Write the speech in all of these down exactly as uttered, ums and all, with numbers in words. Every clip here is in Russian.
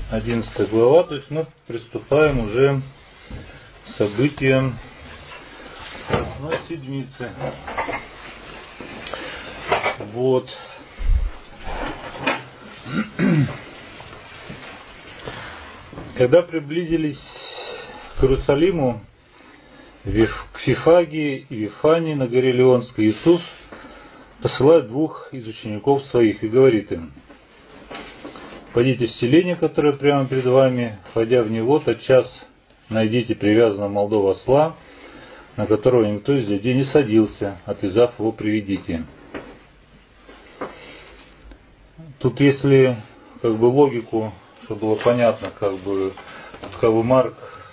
одиннадцатая глава, то есть мы приступаем уже к событиям ну, седмицы. Вот. Когда приблизились к Иерусалиму, к Вифагии и Вифании на горе Леонской, Иисус посылает двух из учеников своих и говорит им: «Пойдите в селение, которое прямо перед вами, входя в него, тотчас найдите привязанного молодого осла, на которого никто из людей не садился, отвязав его, приведите». Тут, если как бы логику, чтобы было понятно, как бы, как бы Марк,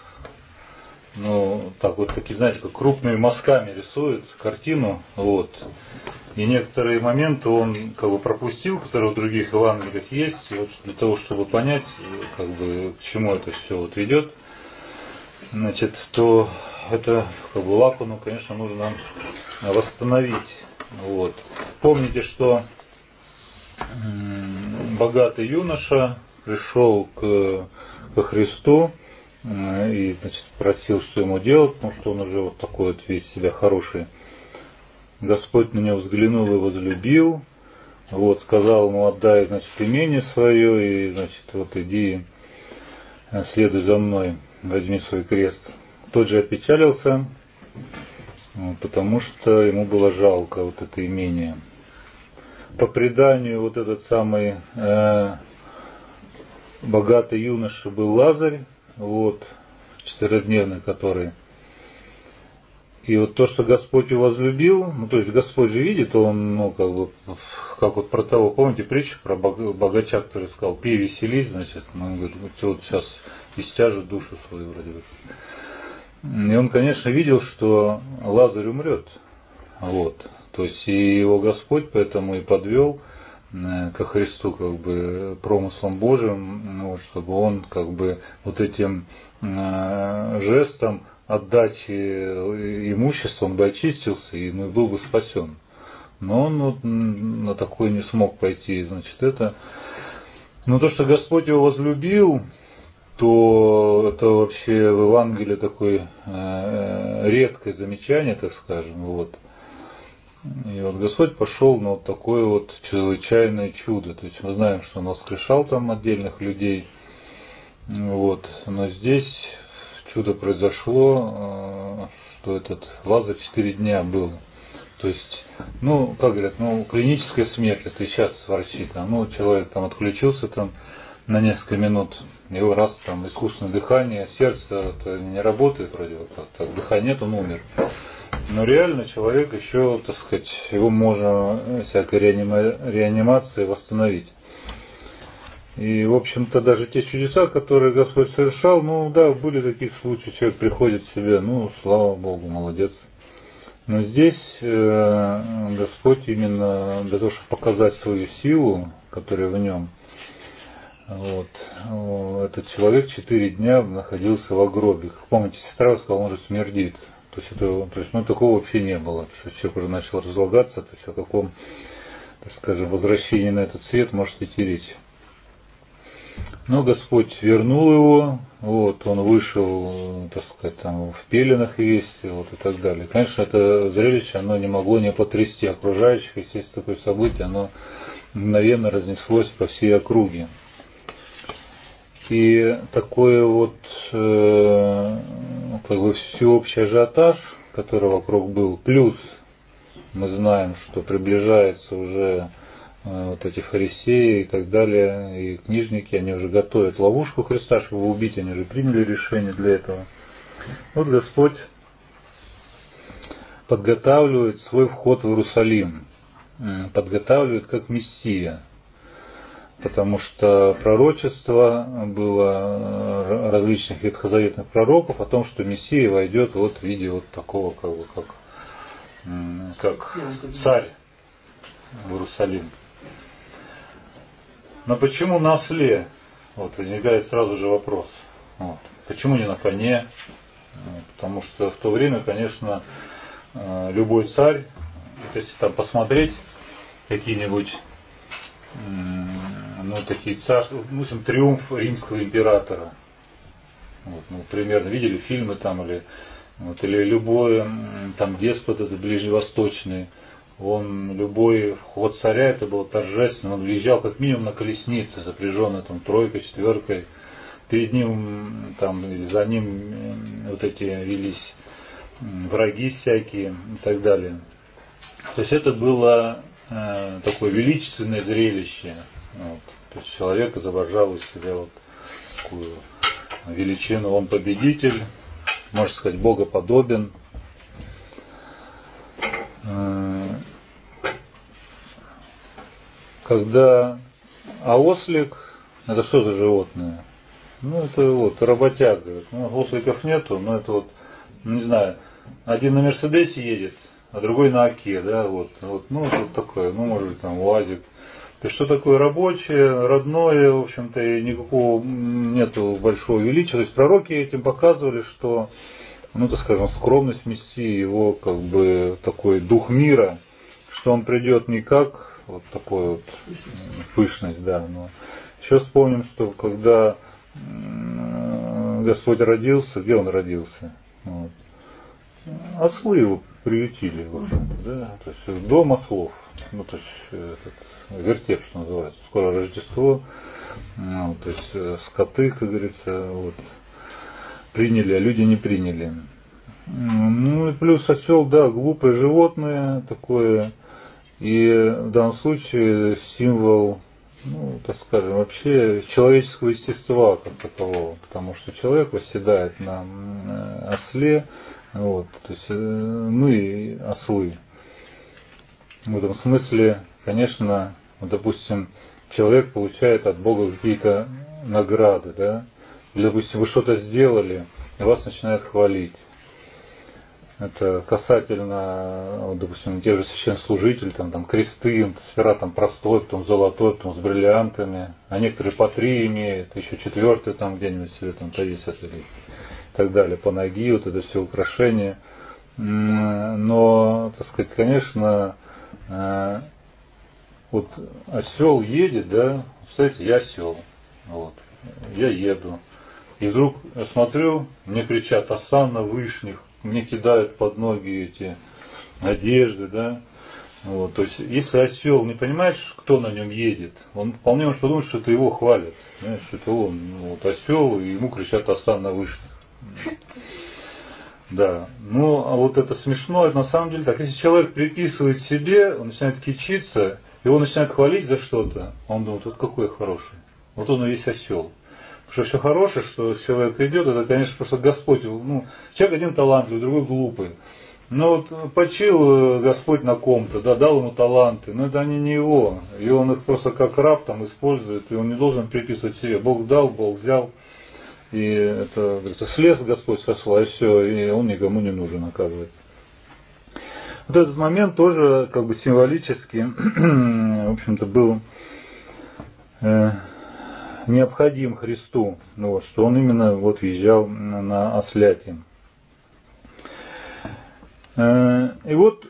ну, так вот, такие, знаете, как крупными мазками рисует картину, вот. И некоторые моменты он как бы пропустил, которые в других Евангелиях есть, и вот для того, чтобы понять, как бы, к чему это все вот ведет, значит, то это как бы лакуну, конечно, нужно восстановить. Вот. Помните, что богатый юноша пришел к, ко Христу и, значит, спросил, что ему делать, потому что он уже вот такой вот весь себя хороший. Господь на него взглянул и возлюбил, вот, сказал ему: отдай, значит, имение свое, и, значит, вот иди, следуй за мной, возьми свой крест. Тот же опечалился, потому что ему было жалко вот это имение. По преданию, вот этот самый э, богатый юноша был Лазарь, вот, четырехдневный который. И вот то, что Господь его возлюбил, ну то есть Господь же видит, он, ну как бы, как вот про того, помните притчу про богача, который сказал: пей, веселись, значит, ну, он говорит, вот сейчас истяжет душу свою вроде бы. И он, конечно, видел, что Лазарь умрет, вот. То есть и его Господь поэтому и подвел ко Христу как бы промыслом Божьим, вот, чтобы он как бы вот этим э, жестом отдачи имущества он бы очистился и ну, был бы спасен. Но он вот на такое не смог пойти, значит, это. Но то, что Господь его возлюбил, то это вообще в Евангелии такое э, редкое замечание, так скажем, вот. И вот Господь пошел на вот такое вот чрезвычайное чудо. То есть мы знаем, что Он воскрешал там отдельных людей. Вот. Но здесь чудо произошло, что этот Лазарь четыре дня был. То есть, ну, как говорят, ну, клиническая смерть, это и сейчас врачи там, ну, человек там отключился там на несколько минут, его раз там искусственное дыхание, сердце это не работает вроде вот так, так, дыхания нет, он умер. Но реально человек еще, так сказать, его можно всякой реанимацией восстановить. И, в общем-то, даже те чудеса, которые Господь совершал, ну да, были такие случаи, человек приходит в себя, ну, слава Богу, молодец. Но здесь э, Господь именно для того, чтобы показать свою силу, которая в нем, вот, этот человек четыре дня находился в гробе. Помните, сестра сказала, он же смердит. То есть, это, то есть ну, такого вообще не было. Что человек уже начал разлагаться, то есть о каком, так скажем, возвращении на этот свет может идти речь. Но Господь вернул его, вот, он вышел, так сказать, там, в пеленах весь, вот, и так далее. Конечно, это зрелище, оно не могло не потрясти окружающих, естественно, такое событие, оно мгновенно разнеслось по всей округе. И такой вот э, как бы всеобщий ажиотаж, который вокруг был, плюс мы знаем, что приближается уже э, вот эти фарисеи и так далее, и книжники, они уже готовят ловушку Христа, чтобы его убить, они уже приняли решение для этого. Вот Господь подготавливает свой вход в Иерусалим, подготавливает как Мессия. Потому что пророчество было различных ветхозаветных пророков о том, что Мессия войдет вот в виде вот такого, как бы, как, как царь в Иерусалим. Но почему на осле? Вот, возникает сразу же вопрос. Вот. Почему не на коне? Потому что в то время, конечно, любой царь, если там посмотреть какие-нибудь ну, такие царства, ну, в общем, триумф римского императора. Вот, ну, примерно видели фильмы там, или, вот, или любой там деспот, это ближневосточный, он, любой вход царя, это было торжественно, он въезжал как минимум на колеснице, запряженной там тройкой, четверкой, перед ним там или за ним вот эти велись враги всякие и так далее. То есть это было э, такое величественное зрелище. Вот. То есть человек изображал из себя вот такую величину. Он победитель, можно сказать, богоподобен. Э, когда а ослик, это что за животное? Ну это вот работяга. Ну, осликов нету, но это вот, не знаю, один на Мерседесе едет, а другой на Оке, да, вот, вот, ну, вот такое, ну, может быть, там, УАЗик. То есть, что такое рабочее, родное, в общем-то, и никакого нету большого величия. То есть, пророки этим показывали, что, ну, так скажем, скромность Мессии, его, как бы, такой дух мира, что он придет не как вот такой вот пышность, да, но еще вспомним, что когда Господь родился, где он родился? Вот. Ослы его приютили, в общем-то, да, то есть дом ослов, ну, то есть этот, вертеп, что называется, скоро Рождество, ну, то есть скоты, как говорится, вот, приняли, а люди не приняли. Ну, и плюс осел, да, глупое животное такое, и в данном случае символ, ну, так скажем, вообще человеческого естества как такового, потому что человек восседает на осле, вот, то есть мы и ослы. В этом смысле, конечно, вот, допустим, человек получает от Бога какие-то награды, да, или, допустим, вы что-то сделали, и вас начинают хвалить. Это касательно, вот, допустим, тех же священнослужителей, там, там кресты, сфера там простой, потом золотой, потом с бриллиантами, а некоторые по три имеют, еще четвертый там где-нибудь себе там повесят или и так далее, по ноги, вот это все украшения. Но, так сказать, конечно, вот осел едет, да, кстати, я осел, вот, я еду, и вдруг я смотрю, мне кричат «Осанна вышних», мне кидают под ноги эти одежды, да. Вот, то есть, если осел не понимает, кто на нем едет, он вполне может подумать, что это его хвалят. Знаешь, что это он, ну, вот, осел, и ему кричат «Осанна вышних». Да. Ну, а вот это смешно, это на самом деле так. Если человек приписывает себе, он начинает кичиться, его начинает хвалить за что-то, он думает, вот какой хороший. Вот он и есть осел. Потому что все хорошее, что человек идет, это, конечно, просто Господь. Ну, человек один талантливый, другой глупый. Но вот почил Господь на ком-то, да, дал ему таланты, но это они не его. И он их просто как раб там использует, и он не должен приписывать себе. Бог дал, Бог взял. И это, говорится, слез Господь сошла, и все, и он никому не нужен, оказывается. Вот этот момент тоже как бы символически, в общем-то, был э, необходим Христу, вот, что он именно вот въезжал на осляте. Э, и вот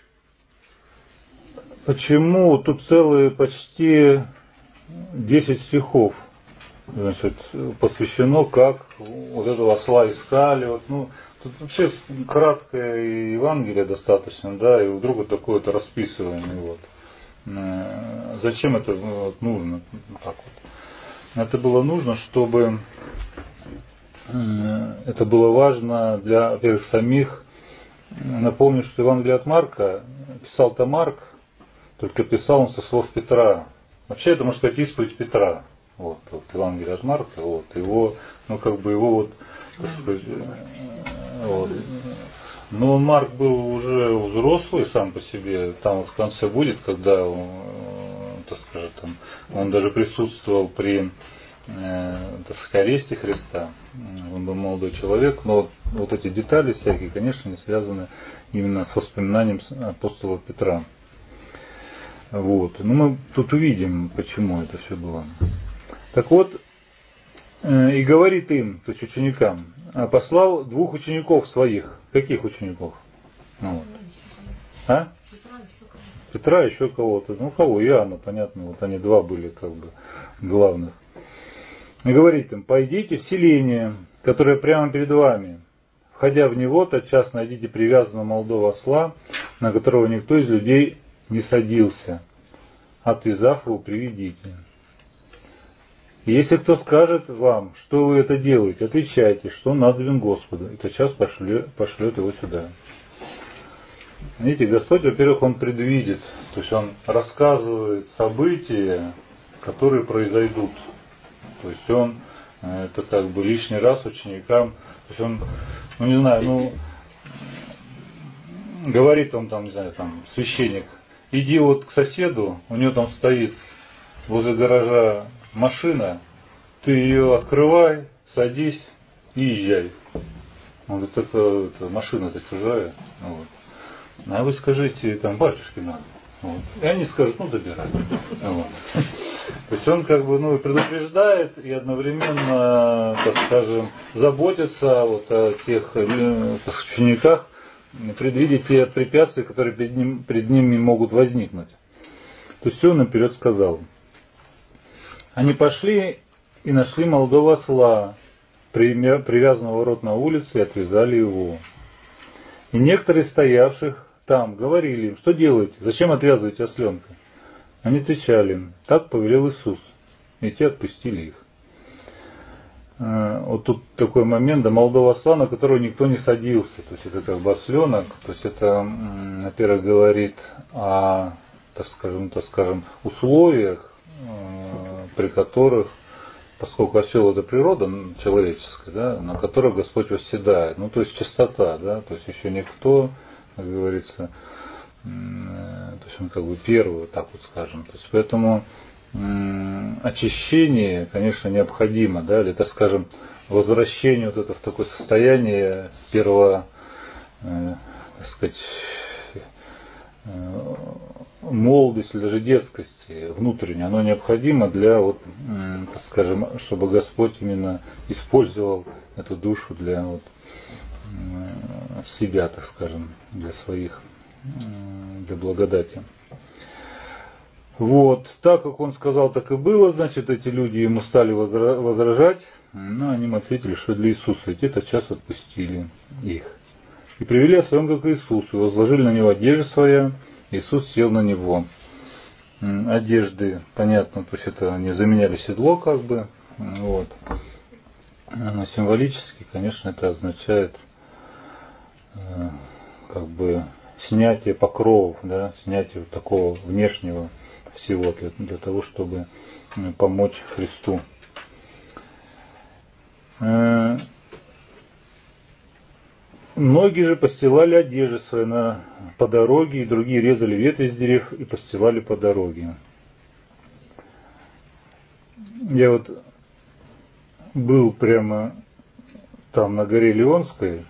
почему тут целые почти десять стихов, значит, посвящено, как вот этого осла искали. Вот, ну, тут вообще краткое Евангелие достаточно, да, и вдруг вот такое вот расписывание. Вот. Зачем это вот, нужно? Так вот. Это было нужно, чтобы это было важно для, во-первых, самих. Напомню, что Евангелие от Марка писал-то Марк, только писал он со слов Петра. Вообще это, можно сказать, исповедь Петра. Вот, вот Евангелие от Марка, вот, его, ну как бы его вот, так сказать, вот. Но Марк был уже взрослый сам по себе, там вот в конце будет, когда он, так сказать, там, он даже присутствовал при, э, так сказать, аресте Христа, он был молодой человек, но вот эти детали всякие, конечно, не связаны именно с воспоминанием апостола Петра. Вот. Ну мы тут увидим, почему это все было. Так вот, и говорит им, то есть ученикам, послал двух учеников своих. Каких учеников? Вот. А? Петра, еще кого-то. Ну, кого? Иоанна, понятно. Вот они два были как бы главных. И говорит им: пойдите в селение, которое прямо перед вами. Входя в него, тотчас найдите привязанного молодого осла, на которого никто из людей не садился. Отвязав его, приведите. И если кто скажет вам, что вы это делаете, отвечайте, что он надобен Господу, и тотчас пошлет, пошлет его сюда. Видите, Господь, во-первых, Он предвидит, то есть Он рассказывает события, которые произойдут. То есть Он, это как бы лишний раз ученикам, то есть Он, ну не знаю, ну, говорит Он там, не знаю, там, священник, иди вот к соседу, у него там стоит возле гаража машина, ты ее открывай, садись и езжай. Он говорит, это, это машина-то чужая. Вот. А вы скажите, там, батюшке надо. Вот. И они скажут, ну забирай. Вот. То есть он как бы ну, предупреждает и одновременно, так скажем, заботится вот о тех э, учениках, предвидеть те препятствия, которые перед, ним, перед ними могут возникнуть. То есть все он наперед сказал. Они пошли и нашли молодого осла, привязанного в рот на улице, и отвязали его. И некоторые стоявших там говорили им, что делаете, зачем отвязываете осленка? Они отвечали им, так повелел Иисус. И те отпустили их. Вот тут такой момент, до молодого осла, на которого никто не садился. То есть это как бы осленок, то есть это, во-первых, говорит о, так скажем, так скажем, условиях, при которых, поскольку осел это природа человеческая, да, на которой Господь восседает, ну то есть чистота, да, то есть еще никто, как говорится, то есть он как бы первый, так вот скажем. То есть поэтому м, очищение, конечно, необходимо, да, или, так скажем, возвращение вот это в такое состояние первого, э, так сказать, э, молодости, даже детскости внутренней, оно необходимо для, вот, э, так скажем, чтобы Господь именно использовал эту душу для вот, э, себя, так скажем, для своих, для благодати. Вот, так как он сказал, так и было, значит, эти люди ему стали возражать, но они им ответили, что для Иисуса, и те тотчас отпустили их. И привели осленка к Иисусу, и возложили на него одежду своя, Иисус сел на него. Одежды, понятно, то есть это не заменяли седло, как бы, вот. Но символически, конечно, это означает, как бы, снятие покровов, да, снятие вот такого внешнего всего для, для того, чтобы помочь Христу. Многие же постилали одежды свои на, по дороге, и другие резали ветви с дерев и постилали по дороге. Я вот был прямо там на горе Леонской.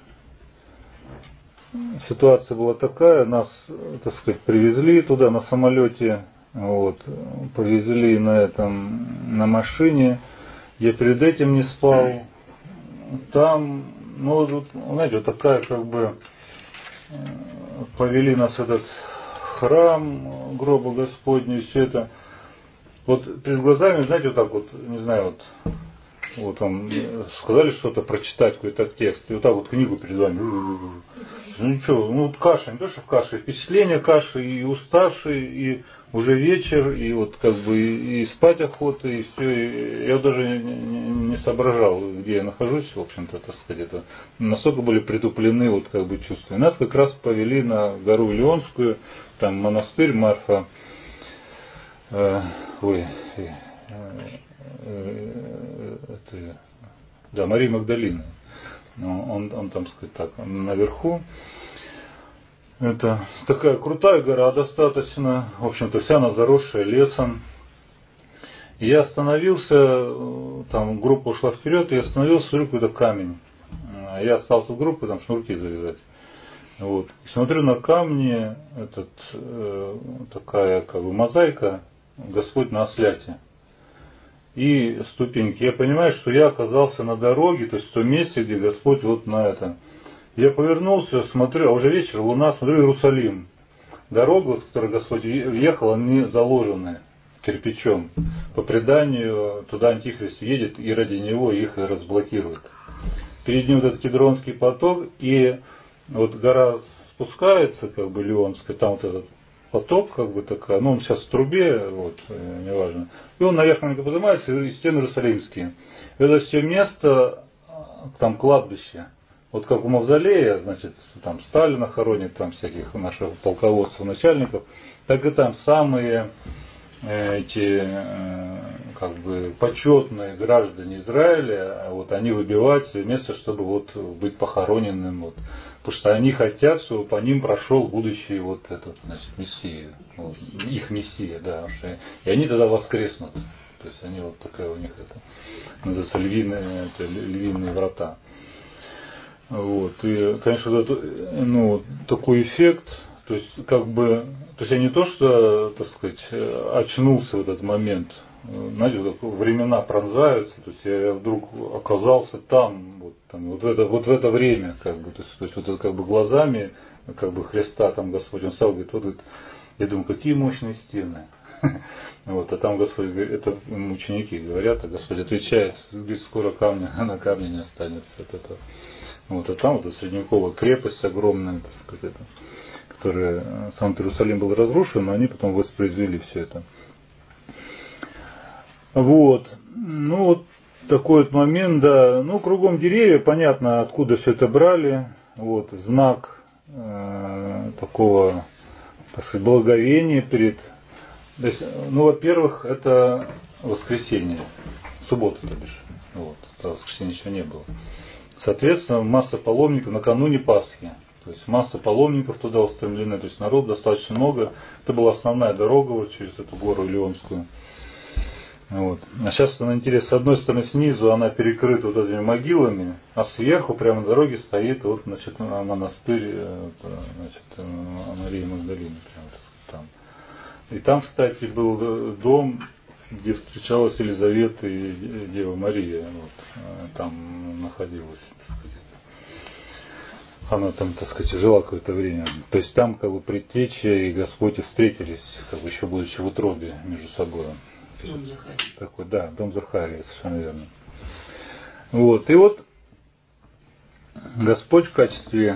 Ситуация была такая, нас, так сказать, привезли туда на самолете, вот, повезли на этом, на машине. Я перед этим не спал. Там, ну, вот, знаете, вот такая, как бы, повели нас в этот храм гроба Господня, и все это. Вот перед глазами, знаете, вот так вот, не знаю, вот, вот там сказали что-то прочитать, какой-то текст, и вот так вот книгу перед вами. Ну ничего, ну вот каша, не то что в каше, впечатление каши, и уставший, и уже вечер, и вот как бы и, и спать охота, и все. И я даже не, не соображал, где я нахожусь, в общем-то, так сказать, это настолько были притуплены вот как бы чувства. И нас как раз повели на гору Леонскую, там монастырь Марфа, э, ой, э, э, это, да, Мария Магдалина. Он, он там, сказать так, наверху. Это такая крутая гора достаточно, в общем-то вся она заросшая лесом. И я остановился, там группа ушла вперед, и я остановился, смотрю, какой-то камень. Я остался в группе, там шнурки завязать. Вот. И смотрю на камни, этот, э, такая как бы мозаика, Господь на осляте. И ступеньки. Я понимаю, что я оказался на дороге, то есть в том месте, где Господь вот на это. Я повернулся, смотрю, а уже вечер, луна, смотрю, Иерусалим. дорога, вот, с которой Господь въехал, они заложены кирпичом. По преданию, туда Антихрист едет, и ради него их разблокирует. Перед ним вот этот Кедронский поток, и вот гора спускается, как бы Леонская, там вот этот поток, как бы такая, ну он сейчас в трубе, вот, неважно. И он наверх маленько поднимается, и стены Иерусалимские. Это все место, там кладбище. Вот как у Мавзолея, значит, там Сталина хоронит, там всяких наших полководцев, начальников, так и там самые эти как бы почетные граждане Израиля, вот они выбивают себе место, чтобы вот быть похороненным, вот, потому что они хотят, чтобы по ним прошел будущий вот этот, значит, Мессия, вот, их Мессия, да, и они тогда воскреснут, то есть они вот такая у них это называется львиные, это, львиные врата, вот, и конечно вот, ну такой эффект. То есть, как бы, то есть я не то, что, так сказать, очнулся в этот момент, знаете, вот времена пронзаются, то есть я вдруг оказался там, вот, там, вот, в, это, вот в это время, как бы, то есть, то есть вот это, как бы глазами, как бы Христа, там Господь, Он стал, говорит, вот, говорит, я думаю, какие мощные стены. Вот, а там Господь говорит, это ученики говорят, а Господь отвечает, говорит, скоро камня на камне не останется от этого. Вот, а там вот эта средневековая крепость огромная, так сказать, это. Который сам Иерусалим был разрушен, но они потом воспроизвели все это. Вот. Ну, вот такой вот момент, да. Ну, кругом деревья, понятно, откуда все это брали. Вот, знак э, такого, так сказать, благовения перед... То есть, ну, во-первых, это воскресенье, суббота, то бишь. Вот, тогда воскресенья еще не было. Соответственно, масса паломников накануне Пасхи. То есть масса паломников туда устремлены, то есть народ достаточно много. Это была основная дорога вот через эту гору Леонскую. Вот. А сейчас она интересна, с одной стороны снизу она перекрыта вот этими могилами, а сверху прямо на дороге стоит вот, значит, монастырь, значит, Марии Магдалины. Прямо там. И там, кстати, был дом, где встречалась Елизавета и Дева Мария. Вот. Там находилась, так сказать. Она там, так сказать, жила какое-то время. То есть там как бы предтеча и Господь встретились, как бы еще будучи в утробе между собой. Дом Захария. Такой, да, дом Захария, совершенно верно. Вот, и вот Господь в качестве,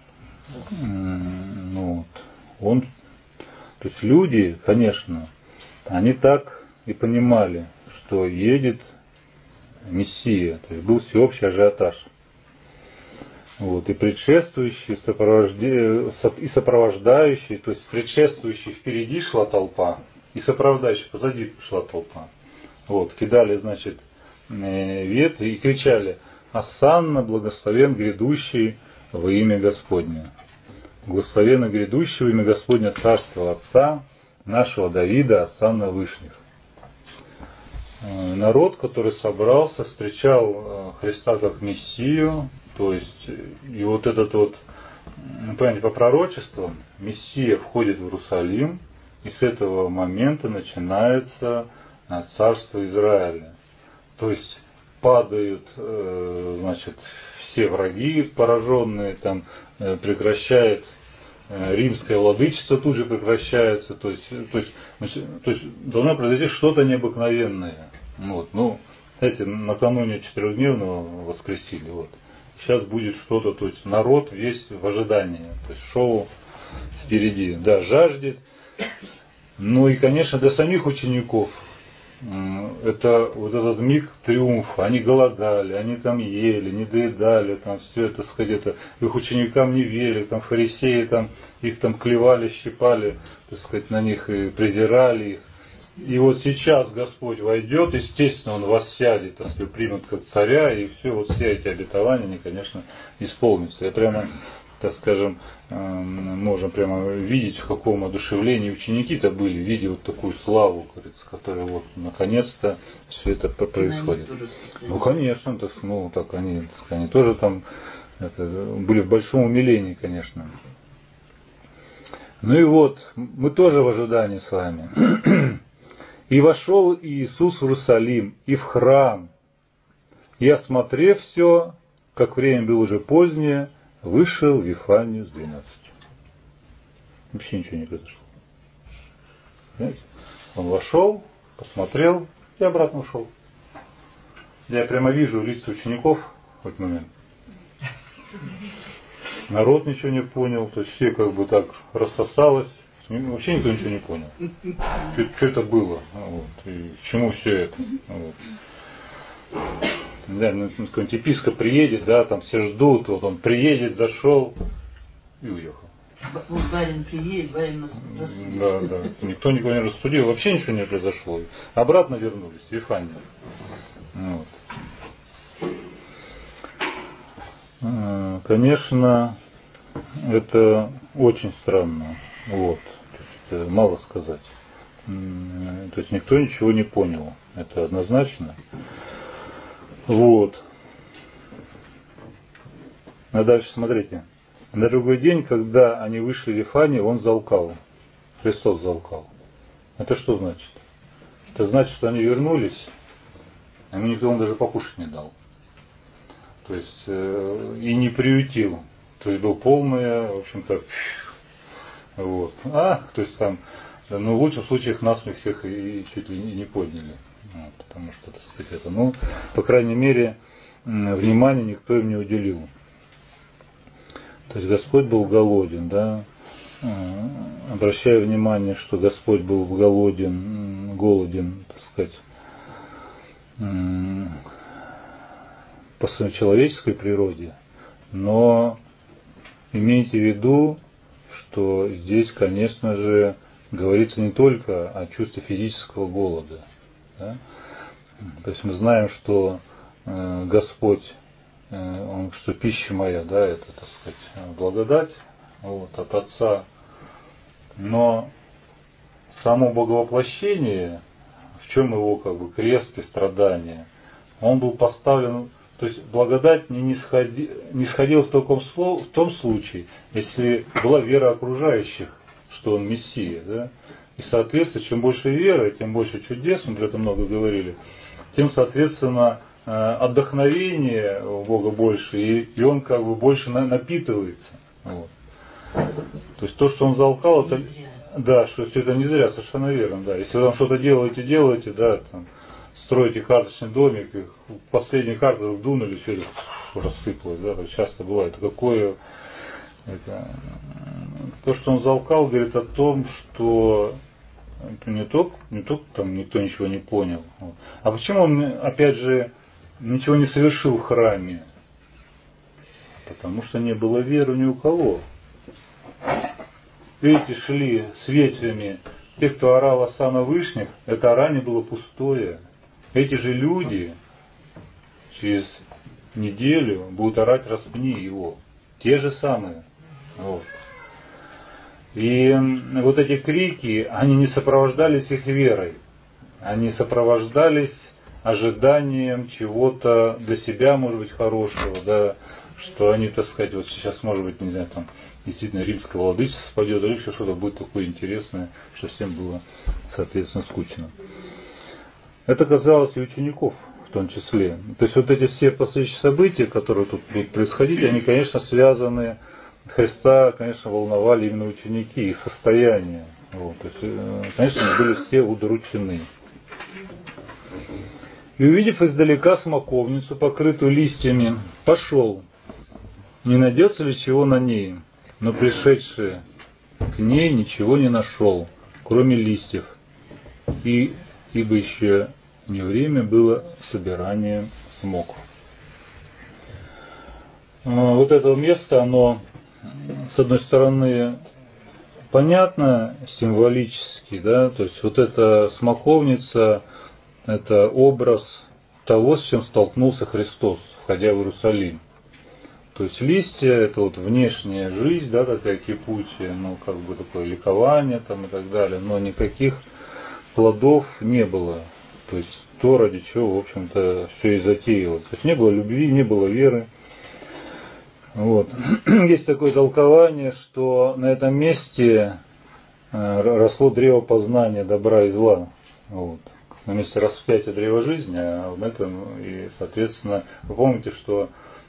ну, он, то есть люди, конечно, они так и понимали, что едет Мессия, то есть был всеобщий ажиотаж. Вот, и предшествующий, и сопровождающий, то есть предшествующий впереди шла толпа, и сопровождающий позади шла толпа. Вот, кидали, значит, ветви и кричали: «Осанна, благословен грядущий во имя Господне! Благословенно грядущий во имя Господне царства Отца нашего Давида, Осанна вышних». Народ, который собрался, встречал Христа как Мессию. То есть, и вот этот вот, понимаете, по пророчествам, Мессия входит в Иерусалим, и с этого момента начинается царство Израиля. То есть, падают, значит, все враги пораженные, там, прекращает римское владычество, тут же прекращается, то есть, то есть, то есть должно произойти что-то необыкновенное. Вот, ну, знаете, накануне четырехдневного воскресили, вот. Сейчас будет что-то, то есть народ весь в ожидании, то есть шоу впереди, да, жаждет. Ну и, конечно, для самих учеников это вот этот миг триумфа. Они голодали, они там ели, не доедали, там все это, сказать, это, их ученикам не верили, там фарисеи там, их там клевали, щипали, так сказать, на них и презирали их. И вот сейчас Господь войдет, естественно, Он воссядет, так сказать, примет как царя, и все, вот все эти обетования, они, конечно, исполнятся. Я прямо, так скажем, можно прямо видеть, в каком одушевлении ученики-то были, видя вот такую славу, которая вот наконец-то все это происходит. Ну, конечно, так, ну, так они, так сказать, они тоже там это, были в большом умилении, конечно. Ну и вот, мы тоже в ожидании с вами. «И вошел Иисус в Иерусалим, и в храм, и, осмотрев все, как время было уже позднее, вышел в Вифанию с двенадцатью». Вообще ничего не произошло. Понимаете? Он вошел, посмотрел и обратно ушел. Я прямо вижу лица учеников в этот момент. Народ ничего не понял, то есть все как бы так рассосалось. Вообще никто ничего не понял. Что, что это было? Вот, и к чему все это? Вот. Да, ну, какой-нибудь епископ приедет, да, там все ждут, вот он приедет, зашел и уехал. Вот барин приедет, барин нас рассудит. Да, да. Никто никого не рассудил, вообще ничего не произошло. Обратно вернулись, в Вифанию. Вот. Конечно, это очень странно. Вот. То есть, это мало сказать. То есть никто ничего не понял. Это однозначно. Вот. А дальше смотрите. На другой день, когда они вышли в Вифанию, он залкал. Христос залкал. Это что значит? Это значит, что они вернулись, а ему никто он даже покушать не дал. То есть э, и не приютил. То есть был полное, в общем-то, вот. А, то есть там, да, ну в лучшем случае их насмех всех и, и чуть ли не подняли. Вот, потому что, так сказать, это, ну, по крайней мере, внимания никто им не уделил. То есть Господь был голоден, да, обращая внимание, что Господь был голоден, голоден, так сказать, по своей человеческой природе, но имейте в виду, что здесь, конечно же, говорится не только о чувстве физического голода. Да? То есть мы знаем, что э, Господь, э, Он, что пища моя, да, это, так сказать, благодать вот, от Отца, но само боговоплощение, в чем его как бы крест и страдания, он был поставлен, то есть благодать не, не, сходи, не сходила в, таком, в том случае, если была вера окружающих, что он Мессия, да, и соответственно, чем больше веры, тем больше чудес, мы про это много говорили, тем, соответственно, отдохновение у Бога больше, и, и он как бы больше напитывается. Вот. То есть то, что он залкал, это, да, что это не зря, совершенно верно, да. Если вы там что-то делаете, делаете, да, там, строите карточный домик, и последние карты вдруг дунули, все это рассыпалось, да, так часто бывает. Какое это, то, что он залкал, говорит о том, что это не только, не только там никто ничего не понял. А почему он, опять же, ничего не совершил в храме? Потому что не было веры ни у кого. Эти шли с ветвями, те, кто орал о Сана Вышних, это орание было пустое. Эти же люди через неделю будут орать «распни его». Те же самые. Вот. И вот эти крики, они не сопровождались их верой. Они сопровождались ожиданием чего-то для себя, может быть, хорошего, да, что они, так сказать, вот сейчас, может быть, не знаю, там, действительно римское владычество спадет, или еще что-то будет такое интересное, что всем было, соответственно, скучно. Это казалось и учеников в том числе. То есть вот эти все последующие события, которые тут будут происходить, они, конечно, связаны, Христа, конечно, волновали именно ученики, их состояние. Вот. То есть, конечно, они были все удручены. И увидев издалека смоковницу, покрытую листьями, пошел, не найдется ли чего на ней, но пришедший к ней ничего не нашел, кроме листьев, и, ибо еще не время было собирания смоков. Вот это место, оно, с одной стороны, понятно, символически, да, то есть вот эта смоковница, это образ того, с чем столкнулся Христос, входя в Иерусалим. То есть листья, это вот внешняя жизнь, да, такая кипучая, ну, как бы такое ликование там и так далее, но никаких плодов не было. То есть то, ради чего, в общем-то, все и затеялось. То есть не было любви, не было веры. Вот. Есть такое толкование, что на этом месте росло древо познания добра и зла. Вот. На месте распятия древа жизни, а на этом, и, соответственно, вы помните, что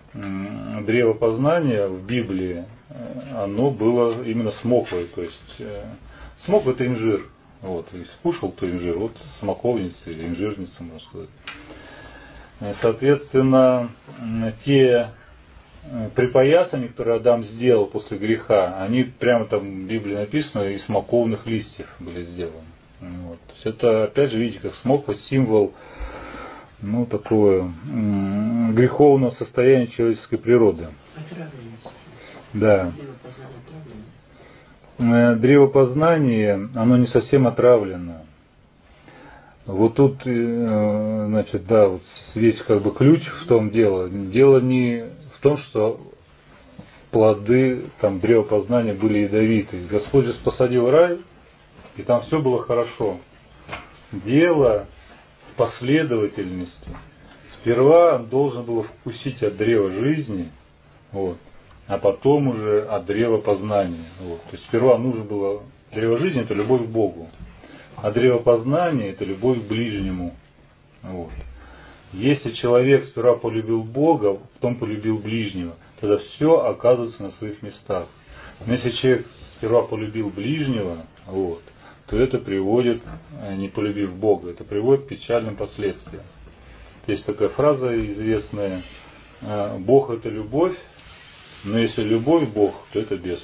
древо познания в Библии, оно было именно смоквой. То есть смок — это инжир. Вот, если кушал, то инжир. Вот смоковница или инжирница, можно сказать. Соответственно, те припоясания, которые Адам сделал после греха, они прямо там в Библии написано, из смоковных листьев были сделаны. Вот. То есть это, опять же, видите, как смоква — символ, ну, такого м- греховного состояния человеческой природы. Отравленность. Да. Древо познания отравлено. Древо познания, оно не совсем отравлено. Вот тут, значит, да, вот весь как бы ключ в том дело. Дело не в том, что плоды там древа познания были ядовитые. Господь же посадил рай, и там все было хорошо. Дело в последовательности. Сперва он должен был вкусить от древа жизни, вот, а потом уже от древа познания. Вот. То есть сперва нужно было древо жизни — это любовь к Богу, а древо познания — это любовь к ближнему. Вот. Если человек сперва полюбил Бога, потом полюбил ближнего, тогда все оказывается на своих местах. Но если человек сперва полюбил ближнего, вот, то это приводит, не полюбив Бога, это приводит к печальным последствиям. Есть такая фраза известная: Бог — это любовь, но если любовь Бог, то это бес.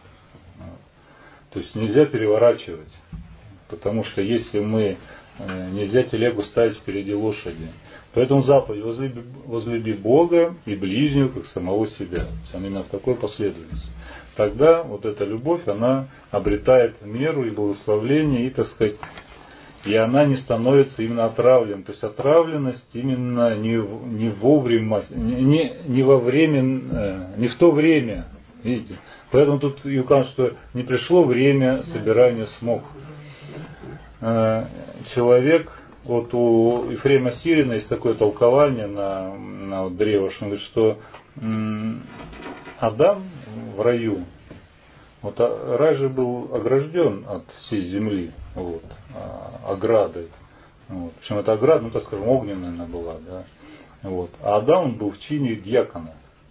То есть нельзя переворачивать, потому что если мы, нельзя телегу ставить впереди лошади. Поэтому заповедь: возлюби, возлюби Бога и ближнего, как самого себя. Она именно в такой последовательности. Тогда вот эта любовь, она обретает меру и благословение, и, так сказать, и она не становится именно отравленной. То есть отравленность именно не, не вовремя, не, не во время, не в то время. Видите? Поэтому тут и указано, что не пришло время собирания смог. Человек, вот у Ефрема Сирина есть такое толкование на, на вот древо, что он говорит, что Адам в раю, вот рай же был огражден от всей земли, вот, оградой. Вот. Причем эта ограда, ну так скажем, огненная она была, да. Вот. А Адам он был в чине дьякона.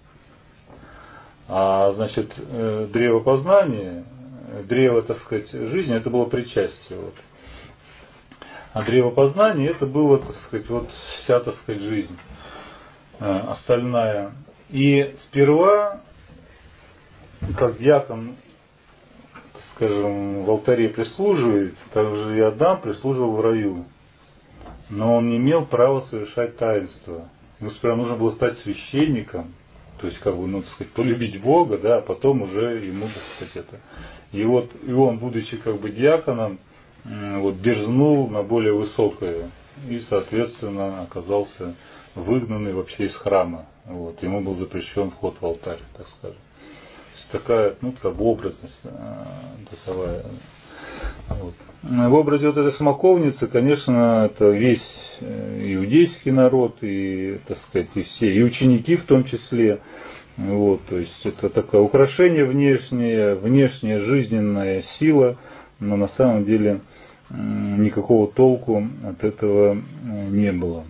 А значит, древо познания, древо, так сказать, жизни, это было причастие. Вот. А древо познания — это была, так сказать, вот вся, так сказать, жизнь э, остальная. И сперва, как диакон, так скажем, в алтаре прислуживает, также и Адам прислуживал в раю. Но он не имел права совершать таинство. Ему сперва нужно было стать священником, то есть, как бы, ну, так сказать, полюбить Бога, да, а потом уже ему, так сказать, это. И вот и он, будучи как бы диаконом, вот, дерзнул на более высокое и, соответственно, оказался выгнанный вообще из храма. Вот, ему был запрещен вход в алтарь, так скажем. То есть такая, ну, как бы образность таковая. Вот. В образе вот этой смоковницы, конечно, это весь иудейский народ, и, так сказать, и все, и ученики в том числе. Вот, то есть это такое украшение внешнее, внешняя жизненная сила, но на самом деле никакого толку от этого не было.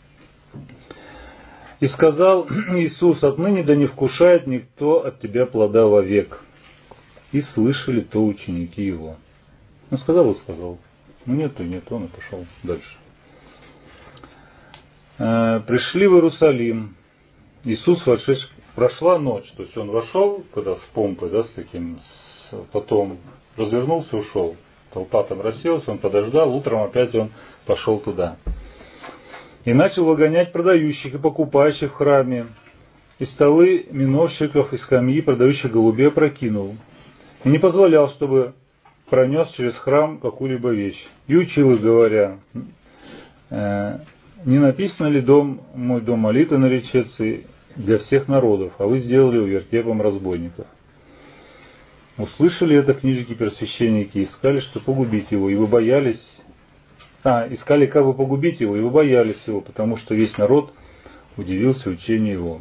И сказал Иисус: отныне да не вкушает никто от тебя плода вовек. И слышали то ученики его. Ну, сказал и сказал. Ну, нет, и нет, он и пошел дальше. Пришли в Иерусалим. Иисус вошедший, прошла ночь, то есть он вошел, когда с помпой, да, с таким, потом развернулся и ушел. Толпа там расселась, он подождал, утром опять он пошел туда. И начал выгонять продающих и покупающих в храме, и столы миновщиков, и скамьи, продающих голубей, опрокинул. И не позволял, чтобы пронес через храм какую-либо вещь. И учил их, говоря: не написано ли дом мой дом молитвы наречется для всех народов, а вы сделали его вертепом разбойников. Услышали это книжники и первосвященники, искали, что погубить его, и вы боялись. А, искали, как бы погубить его, и вы боялись его, потому что весь народ удивился учению его.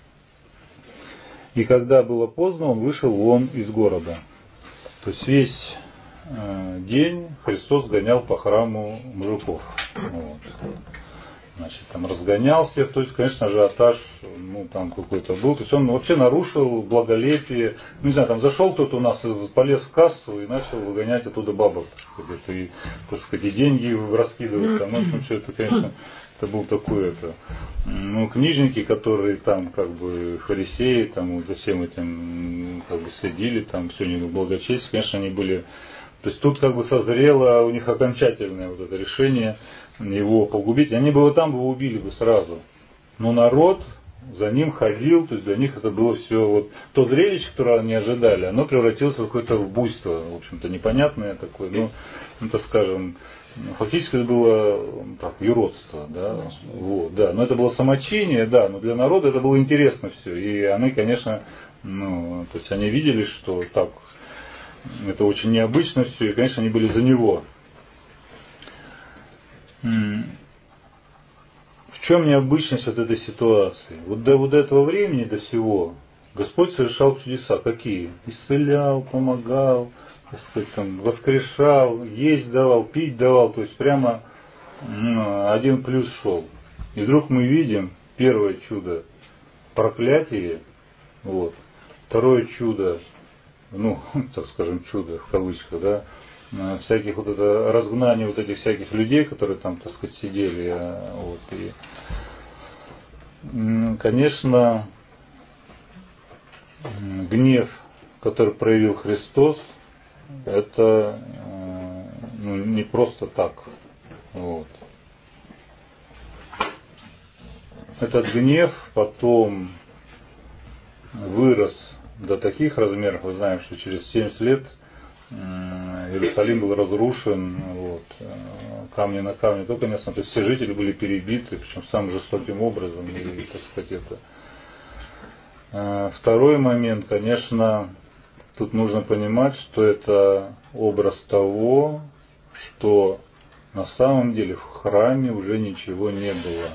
И когда было поздно, он вышел вон из города. То есть весь э, день Христос гонял по храму мужиков. Вот. Значит, там разгонял всех, то есть, конечно, ажиотаж ну там какой-то был, то есть он вообще нарушил благолепие, ну, не знаю, там зашел кто-то у нас, полез в кассу и начал выгонять оттуда бабок, так сказать, и, так сказать, и деньги раскидывать, там, ну, все это, конечно, это был такой, это, ну, книжники, которые там, как бы, фарисеи, там, за всем этим, как бы, следили, там, все не благочестие, конечно, они были, то есть тут, как бы, созрело у них окончательное вот это решение его погубить, они бы его там бы убили бы сразу, но народ за ним ходил, то есть для них это было все, вот, то зрелище, которое они ожидали, оно превратилось в какое-то буйство, в общем-то, непонятное такое, ну, это, скажем, фактически это было так, юродство, да, вот, да, но это было самочиние, да, но для народа это было интересно все, и они, конечно, ну, то есть они видели, что так, это очень необычно все, и, конечно, они были за него. В чем необычность вот этой ситуации? Вот до вот этого времени, до всего, Господь совершал чудеса. Какие? Исцелял, помогал, так сказать, там, воскрешал, есть давал, пить давал. То есть прямо ну, один плюс шел. И вдруг мы видим первое чудо проклятие. Вот. Второе чудо, ну, так скажем, чудо в кавычках, да, всяких вот это разгнание вот этих всяких людей, которые там, так сказать, сидели, вот, и, конечно, гнев, который проявил Христос, это ну, не просто так, вот. Этот гнев потом вырос до таких размеров, мы знаем, что через семьдесят лет Иерусалим был разрушен, вот, камни на камне, то, конечно, то есть все жители были перебиты, причем самым жестоким образом, и, так сказать, это. Второй момент, конечно, тут нужно понимать, что это образ того, что на самом деле в храме уже ничего не было.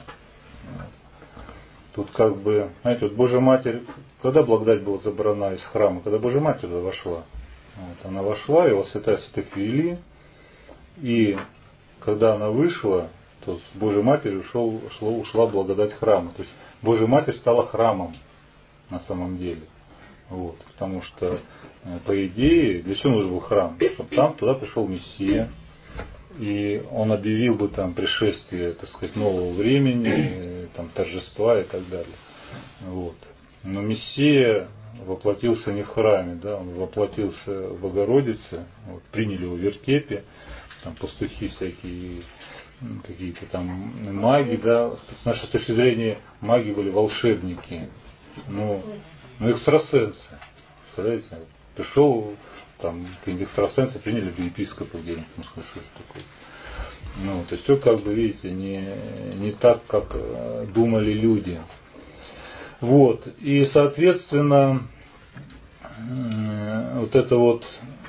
Тут как бы, знаете, вот Божья Матерь, когда благодать была забрана из храма, когда Божья Матерь туда вошла. Вот, она вошла, его святая святых вели, и когда она вышла, то с Божьей Матерью ушел, ушла, ушла благодать храма. То есть Божья Матерь стала храмом на самом деле. Вот, потому что, по идее, для чего нужен был храм? Чтобы там туда пришел Мессия, и он объявил бы там пришествие, так сказать, нового времени, там, торжества и так далее. Вот. Но Мессия воплотился не в храме, да, он воплотился в Богородице, вот, приняли его в вертепе, там пастухи всякие, какие-то там маги, да, с нашей точки зрения маги были волшебники, ну, ну экстрасенсы, представляете, пришел там какие-нибудь экстрасенсы, приняли в епископа где-нибудь, ну, что это такое. Ну, то есть все, как бы, видите, не, не так, как думали люди. Вот, и, соответственно, вот это вот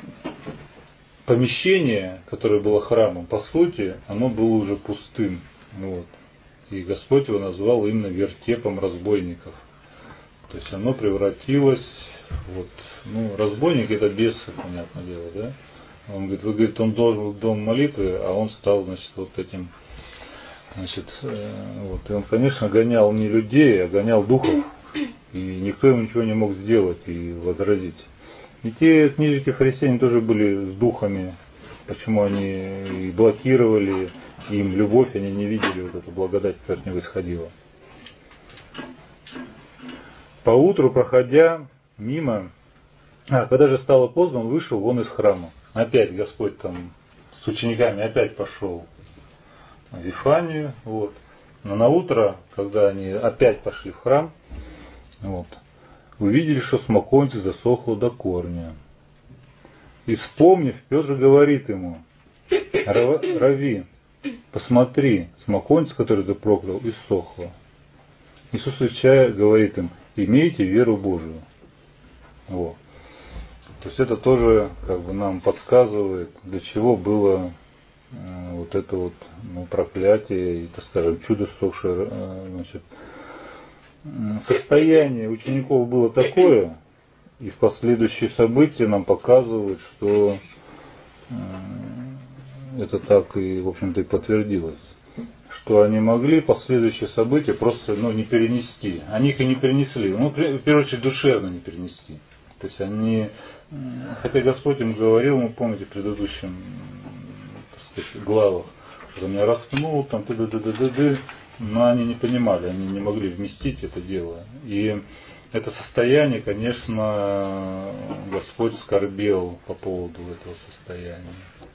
помещение, которое было храмом, по сути, оно было уже пустым. Вот. И Господь его назвал именно вертепом разбойников. То есть оно превратилось, вот, ну, разбойник это бесы, понятное дело, да? Он говорит, вы, говорит, он должен был дом молитвы, а он стал, значит, вот этим, значит, э, вот, и он, конечно, гонял не людей, а гонял духов, и никто ему ничего не мог сделать и возразить. И те книжники фарисеи тоже были с духами, почему они и блокировали им любовь, они не видели вот эту благодать, которая от него исходила. Поутру, проходя мимо, а, когда же стало поздно, он вышел вон из храма. Опять Господь там с учениками опять пошел в Вифанию, вот. Но на утро, когда они опять пошли в храм, вот, увидели, что смоконница засохла до корня. И вспомнив, Петр говорит ему, Рави, посмотри, смоконница, которую ты проклял, иссохла. Иисус, отвечая, говорит им, имейте веру Божию. Вот. То есть это тоже как бы нам подсказывает, для чего было э, вот это вот ну, проклятие и, так скажем, чудо сохшее. Э, значит, состояние учеников было такое, и в последующие события нам показывают, что э, это так и, в общем-то, и подтвердилось. что они могли последующие события просто ну, не перенести. Они их и не перенесли. Ну, в первую очередь, душевно не перенести. То есть они, хотя Господь им говорил, вы помните, в предыдущем, так сказать, главах, что меня распнул, там, ты ды ды ды ды ды но они не понимали, они не могли вместить это дело. И это состояние, конечно, Господь скорбел по поводу этого состояния.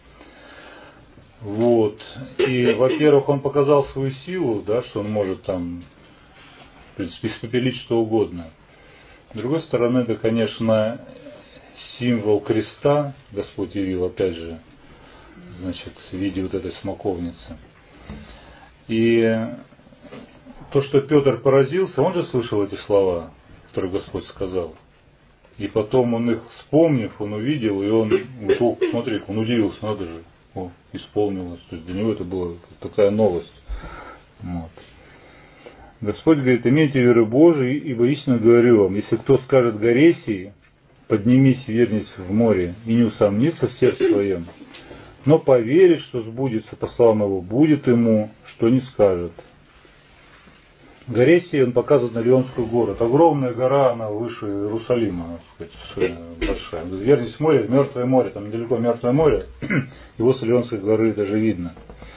Вот. И, во-первых, он показал свою силу, да, что он может там, в принципе, испепелить что угодно. С другой стороны, это, конечно, символ креста Господь явил, опять же, значит, в виде вот этой смоковницы. И то, что Петр поразился, он же слышал эти слова, которые Господь сказал. И потом он их вспомнив, он увидел, и он, вот, о, смотри, он удивился, надо же, о, исполнилось. То есть для него это была такая новость. Вот. Господь говорит, имейте веру Божию, ибо истинно говорю вам, если кто скажет горе сии, поднимись и вернись в море, и не усомнится в сердце своем, но поверит, что сбудется по словам его, будет ему, что не скажет. Горе сии он показывает на Лионскую гору. Это огромная гора, она выше Иерусалима, так сказать, большая. Вернись в море, мертвое море, там недалеко мертвое море, его с Лионской горы даже видно.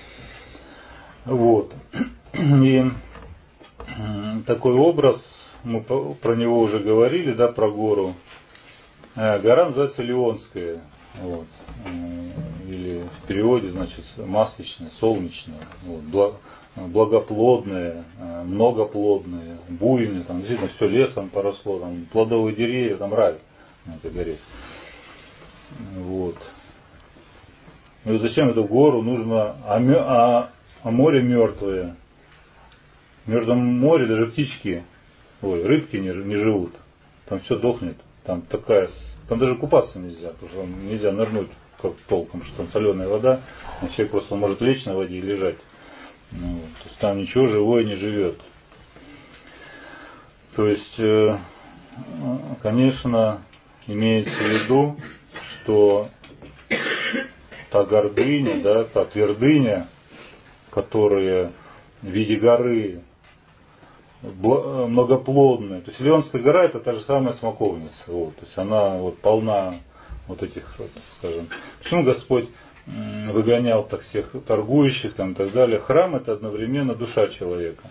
Вот. И такой образ, мы про него уже говорили, да, про гору. Гора называется Лионская. Вот. Или в переводе, значит, масличная, солнечная, вот, благоплодная, многоплодная, буйная, там действительно все лесом поросло, там плодовые деревья, там рай на этой горе. Вот. И вот зачем эту гору нужно, а, а, а море мертвое? В Мертвом море даже птички, ой, рыбки не, не живут, там все дохнет, там такая, там даже купаться нельзя, потому что там нельзя нырнуть как толком, что там соленая вода, а человек просто может лечь на воде и лежать. Ну, вот, то есть там ничего живое не живет. То есть, конечно, имеется в виду, что та гордыня, да, та твердыня, которая в виде горы многоплодная. То есть Леонская гора это та же самая смоковница. Вот, то есть она вот полна вот этих, так скажем. Почему Господь выгонял так всех торгующих там, и так далее? Храм это одновременно душа человека.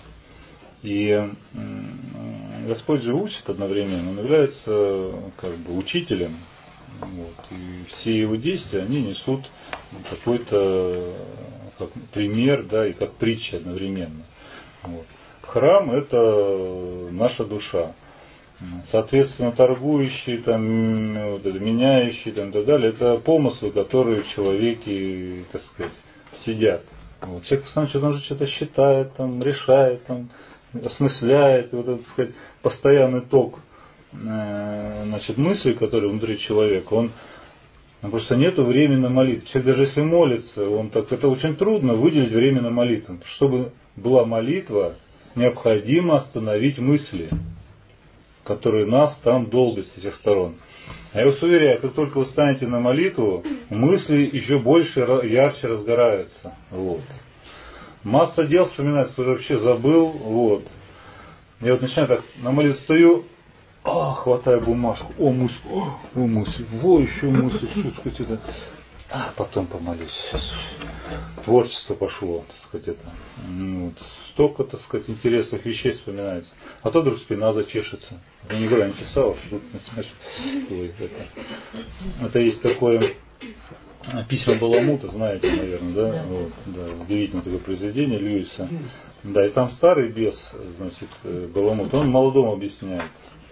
И Господь же учит одновременно, он является как бы учителем. Вот, и все его действия, они несут какой-то как пример, да, и как притча одновременно. Вот. Храм это наша душа. Соответственно, торгующие, там, вот это, меняющие там, и так далее, это помыслы, которые в человеке, так сказать, сидят. Вот. Человек сам что-то, что-то считает, там, решает, там, осмысляет, вот этот, так сказать, постоянный ток э, значит, мыслей, которые внутри человека, он просто нету времени на молитву. Человек даже если молится, он так, это очень трудно выделить время на молитву. Чтобы была молитва, необходимо остановить мысли, которые нас там долбят с этих сторон. А я вас уверяю, как только вы станете на молитву, мысли еще больше, ярче разгораются. Вот. Масса дел вспоминается, кто вообще забыл. Вот. Я вот начинаю так, на молитву стою, а, хватаю бумажку, о, мысль, о, о мысль, во, еще мысль, что сказать, это. А, потом помолюсь. Творчество пошло, так сказать, это. Вот. Столько, так сказать, интересных вещей вспоминается. А то вдруг спина зачешется. Я никогда не чесал, тут, значит, ой, это. Это есть такое письма Баламута, знаете, наверное, да? Вот, да, удивительное такое произведение Льюиса. Да, и там старый бес, значит, Баламут, он молодому объясняет.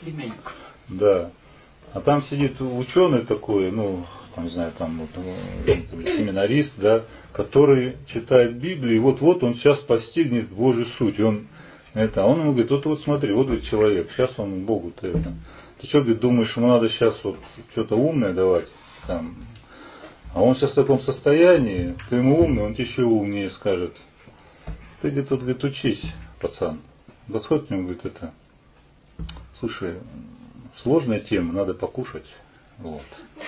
Да. А там сидит ученый такой, ну, не знаю, там вот, семинарист, да, который читает Библию, и вот-вот он сейчас постигнет Божью суть. И он, это, а он ему говорит, вот, вот смотри, вот говорит, человек, сейчас он Богу-то это. Ты что, говорит, думаешь, ему надо сейчас вот что-то умное давать? Там, а он сейчас в таком состоянии, ты ему умный, он тебе еще умнее скажет. Ты, говорит, тут, говорит, учись, пацан. Подходит к нему, говорит, это, слушай, сложная тема, надо покушать. Вот.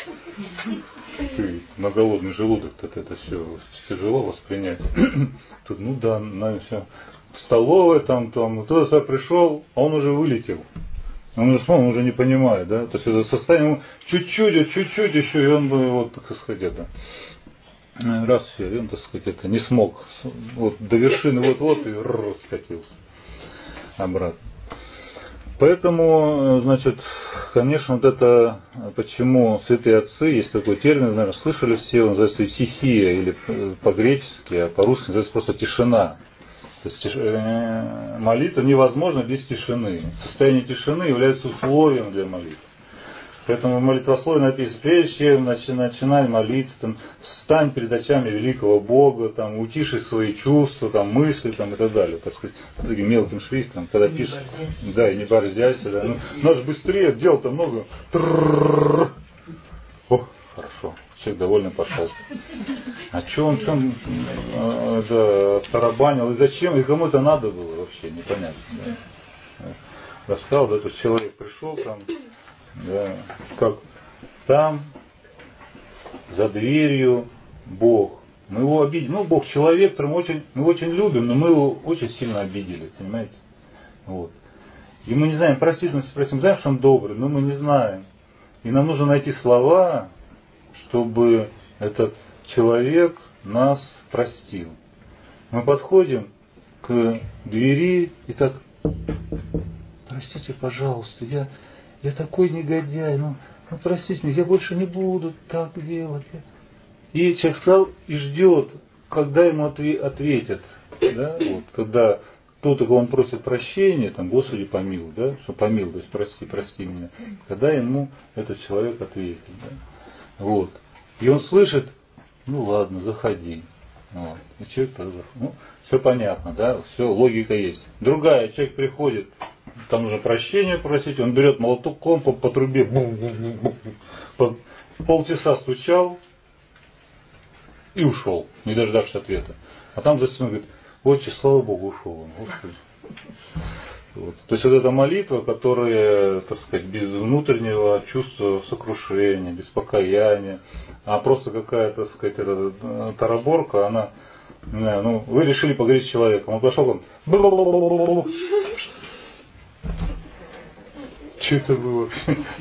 Ты на голодный желудок это, это все тяжело воспринять. Тут, ну да, на все. Столовая там, там, кто-то пришел, а он уже вылетел. Он уже смотрит, он уже не понимает, да? То есть это состояние, ему чуть-чуть, чуть-чуть еще, и он бы, вот, так сказать, это, раз все, и он, так сказать, это, не смог, вот, до вершины вот-вот, и р скатился обратно. Поэтому, значит, конечно, вот это, почему святые отцы, есть такой термин, наверное, слышали все, он называется исихия, или по-гречески, а по-русски называется просто тишина. То есть тиш... молитва невозможна без тишины. Состояние тишины является условием для молитвы. Поэтому в молитвословии написано, прежде чем начинай молиться, там, встань перед очами великого Бога, там, утиши свои чувства, там, мысли там, и так далее. Так сказать, таким мелким шрифтом, когда не пишешь. Борзяйся. Да, и не борзяйся. Да. Ну, надо же быстрее, дел-то много. Трррррр. О, хорошо. Человек довольно пошел. А что он там э, да, тарабанил? И зачем? И кому это надо было вообще? Непонятно. Да. Рассказал, да, то есть человек пришел там, да, как там, за дверью Бог. Мы его обидели. Ну, Бог человек, которого мы очень, мы очень любим, но мы его очень сильно обидели, понимаете? Вот. И мы не знаем, простить нас, спросим, знаем, что он добрый, но мы не знаем. И нам нужно найти слова, чтобы этот человек нас простил. Мы подходим к двери и так, простите, пожалуйста, я, я такой негодяй, ну, ну простите меня, я больше не буду так делать. И человек сказал и ждет, когда ему ответят, да, вот, когда кто-то, кого он просит прощения, там, Господи помилуй, да, что помилуй, то есть прости, прости меня, когда ему этот человек ответит, да. Вот. И он слышит, ну ладно, заходи. Вот. И человек тогда заходит. Ну, все понятно, да, все, логика есть. Другая, человек приходит, там нужно прощения просить, он берет молотком по, по трубе, бум, бум, бум, бум, полчаса стучал и ушел, не дождавшись ответа. А там за стеной говорит, отче, слава Богу, ушел он. Господи. Вот. То есть вот эта молитва, которая, так сказать, без внутреннего чувства сокрушения, без покаяния, а просто какая-то, так сказать, эта тараборка, она, не знаю, ну, вы решили поговорить с человеком, он пошел, он, что это было?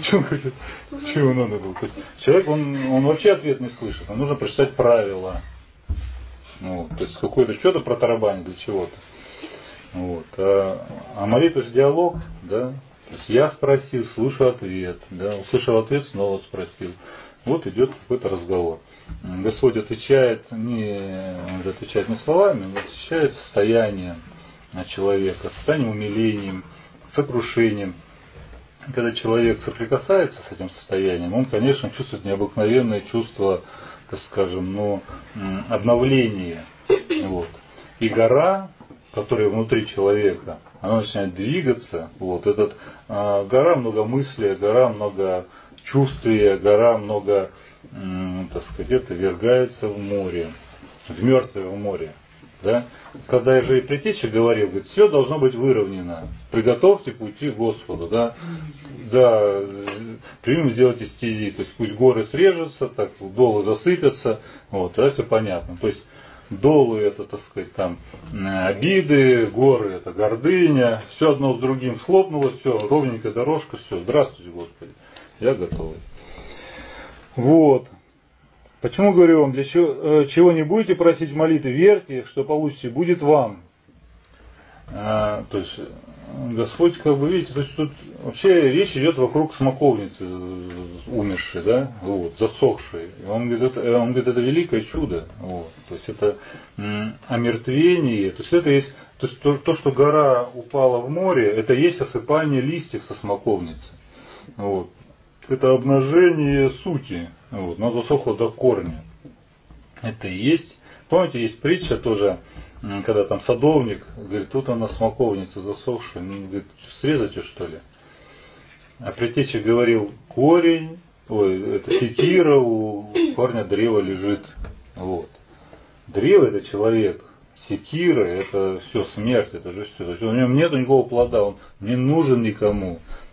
Чего надо было? То есть человек, он, он вообще ответ не слышит, нам нужно прочитать правила. Вот. То есть какое-то что-то протарабанить для чего-то. Вот. А, а молитва же диалог, да? То есть я спросил, слышу ответ, да? Услышал ответ, снова спросил. Вот идет какой-то разговор. Господь отвечает не, он же отвечает не словами, он отвечает состоянием человека, состоянием умилением, сокрушением. Когда человек соприкасается с этим состоянием, он, конечно, чувствует необыкновенное чувство, так скажем, ну, обновления. Вот. И гора, которая внутри человека, она начинает двигаться. Вот. Этот, а, гора многомыслия, гора многочувствия, гора много, м, так сказать, это ввергается в море, в мертвое море. Да? Когда я же и Предтеча говорил, говорит, все должно быть выровнено. Приготовьте пути к Господу. Да, да, примем сделайте стези. То есть пусть горы срежутся, так, долы засыпятся. Вот, тогда все понятно. То есть долы это, так сказать, там обиды, горы это гордыня. Все одно с другим схлопнулось, все, ровненькая дорожка, все. Здравствуйте, Господи. Я готовый. Вот. Почему говорю вам, для чего, чего не будете просить в молитве, верьте, что получите, будет вам. А, то есть Господь, как бы видите, то есть тут вообще речь идет вокруг смоковницы умершей, да, вот, засохшей. И он говорит, это, он говорит, это великое чудо. Вот, то есть это м, омертвение, то есть это есть, то, есть то, то, что гора упала в море, это есть осыпание листьев со смоковницы. Вот. Это обнажение сути. Вот, она засохла до корня. Это и есть. Помните, есть притча тоже, когда там садовник говорит, тут она смоковница засохшая. Он говорит, срезать ее что ли? А Предтеча говорил, корень, ой, это секира, у корня древа лежит. Вот. Древо это человек. Секира это все смерть, это же все. То есть у него нет никакого плода, он не нужен никому.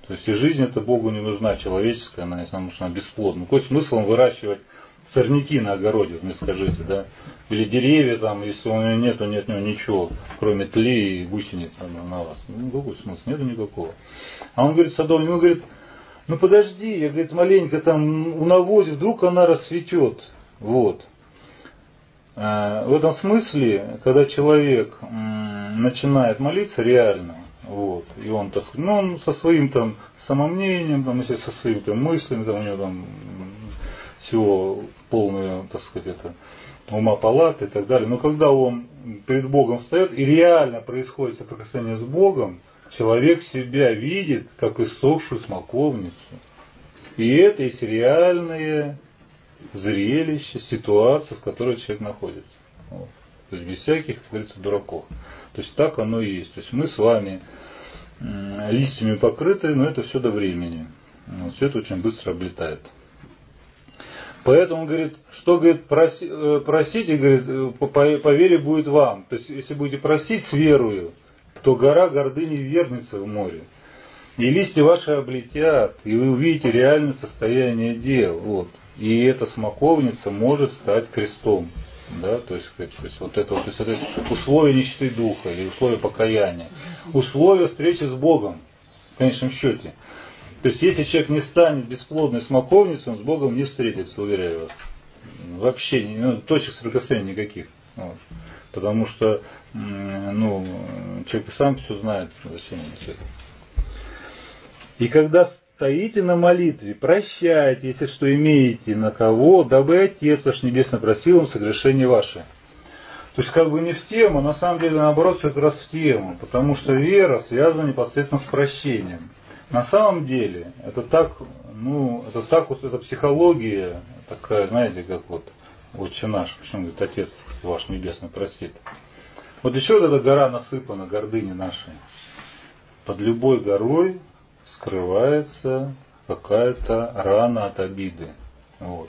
То есть и жизнь эта Богу не нужна, человеческая, она, потому что она бесплодна. Какой смысл выращивать сорняки на огороде, мне скажите, да? Или деревья там, если у него нету, нет у него ничего, кроме тлей и гусениц на вас. Ну, какой смысл? Нету никакого. А он говорит, садовник, он говорит, ну подожди, я, говорит, маленько там унавозе, вдруг она расцветет. Вот. В этом смысле, когда человек начинает молиться реально, вот, и он, так сказать, ну, он со своим там самомнением, там, если со своими там мыслями, там, у него там всего полное, так сказать, это, ума палаты и так далее. Но когда он перед Богом встает и реально происходит соприкосновение с Богом, человек себя видит, как иссохшую смоковницу. И это есть реальное зрелище, ситуация, в которой человек находится. Вот. То есть без всяких, как говорится, дураков. То есть так оно и есть. То есть мы с вами листьями покрыты, но это все до времени. Вот. Все это очень быстро облетает. Поэтому он говорит, что говорит, проси, просите, говорит, по, по вере будет вам. То есть если будете просить с верою, то гора гордыни вернется в море. И листья ваши облетят, и вы увидите реальное состояние дел. Вот. И эта смоковница может стать крестом. Да, то есть, то есть вот это вот, то есть это условие нищеты духа или условие покаяния. Условие встречи с Богом, в конечном счете. То есть если человек не станет бесплодной смоковницей, он с Богом не встретится, уверяю вас. Вообще, ну, точек соприкосновения никаких. Вот. Потому что ну, человек сам все знает, зачем он человек. И когда стоите на молитве, прощайте, если что имеете на кого, дабы Отец ваш Небесный простил вам согрешения ваши. То есть как бы не в тему, на самом деле наоборот все как раз в тему, потому что вера связана непосредственно с прощением. На самом деле это так, ну, это так, это психология такая, знаете, как вот Отче наш, почему говорит, Отец ваш Небесный простит. Вот для чего эта гора насыпана, гордыни нашей? Под любой горой скрывается какая-то рана от обиды. Вот.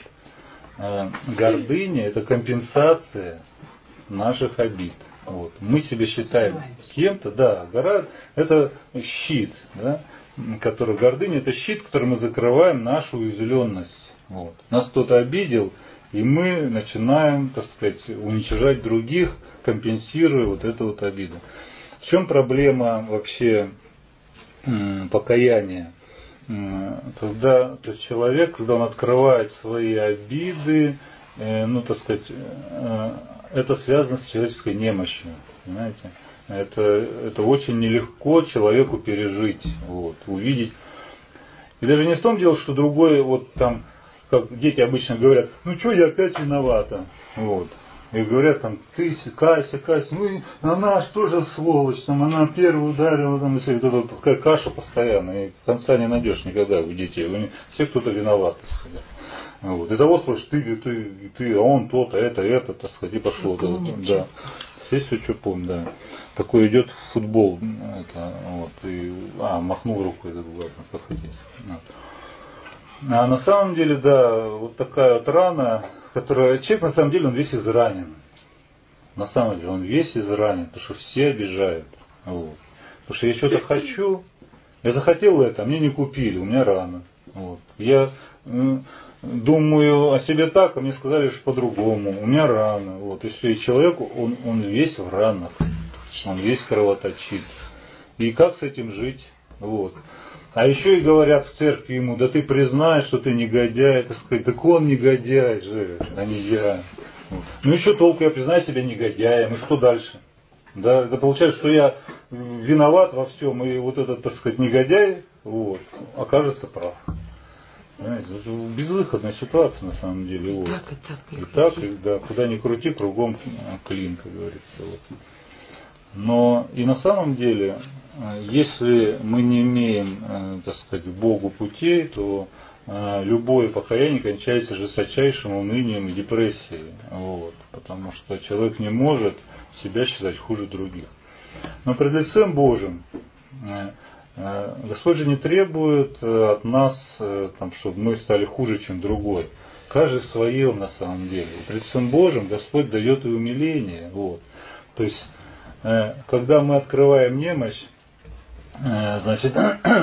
Гордыня – это компенсация наших обид. Вот. Мы себя считаем кем-то, да, гора – это щит, да, который, гордыня – это щит, которым мы закрываем нашу уязвленность. Вот. Нас кто-то обидел, и мы начинаем, так сказать, уничтожать других, компенсируя вот эту вот обиду. В чем проблема вообще покаяния? Когда, то есть человек, когда он открывает свои обиды, ну, так сказать, это связано с человеческой немощью, понимаете? Это, это очень нелегко человеку пережить, вот, увидеть. И даже не в том дело, что другой, вот там, как дети обычно говорят, ну что, я опять виновата, вот. И говорят там, ты кайся, кайся, ну она что же сволочь, там, она первую ударила, там, если вот это такая каша постоянная, и конца не найдешь никогда у детей, у них, все кто-то виноват, так сказать. Вот. И того спрашиваешь, ты, ты, ты, а он то-то, это, это, так сказать, и пошло. Да, да. Все все, что помню, да. Такой идет в футбол, это, вот, и, а, махнул рукой, это, ладно, как хотите. Вот. А на самом деле, да, вот такая вот рана, которая, человек на самом деле, он весь изранен. На самом деле, он весь изранен, потому что все обижают. Вот. Потому что я что-то хочу, я захотел это, а мне не купили, у меня рана. Вот. Я э, думаю о себе так, а мне сказали, что по-другому, у меня рана. Вот. И все, и человек, он, он весь в ранах, он весь кровоточит. И как с этим жить? Вот. А еще и говорят в церкви ему, да ты признай, что ты негодяй, так сказать, так он негодяй же, а не я. Вот. Ну и что толку, я признаю себя негодяем, и что дальше? Да, это получается, что я виноват во всем, и вот этот, так сказать, негодяй, вот, окажется прав. Понимаете, это безвыходная ситуация на самом деле. Вот. Так, и так, и, и так, и, да, куда ни крути, кругом клин, как говорится. Вот. Но и на самом деле, если мы не имеем, так сказать, к Богу путей, то любое покаяние кончается жесточайшим унынием и депрессией. Вот, потому что человек не может себя считать хуже других. Но пред лицем Божьим Господь же не требует от нас, там, чтобы мы стали хуже, чем другой. Каждый в своем на самом деле. И пред лицем Божьим Господь дает и умиление. Вот. То есть, когда мы открываем немощь, значит,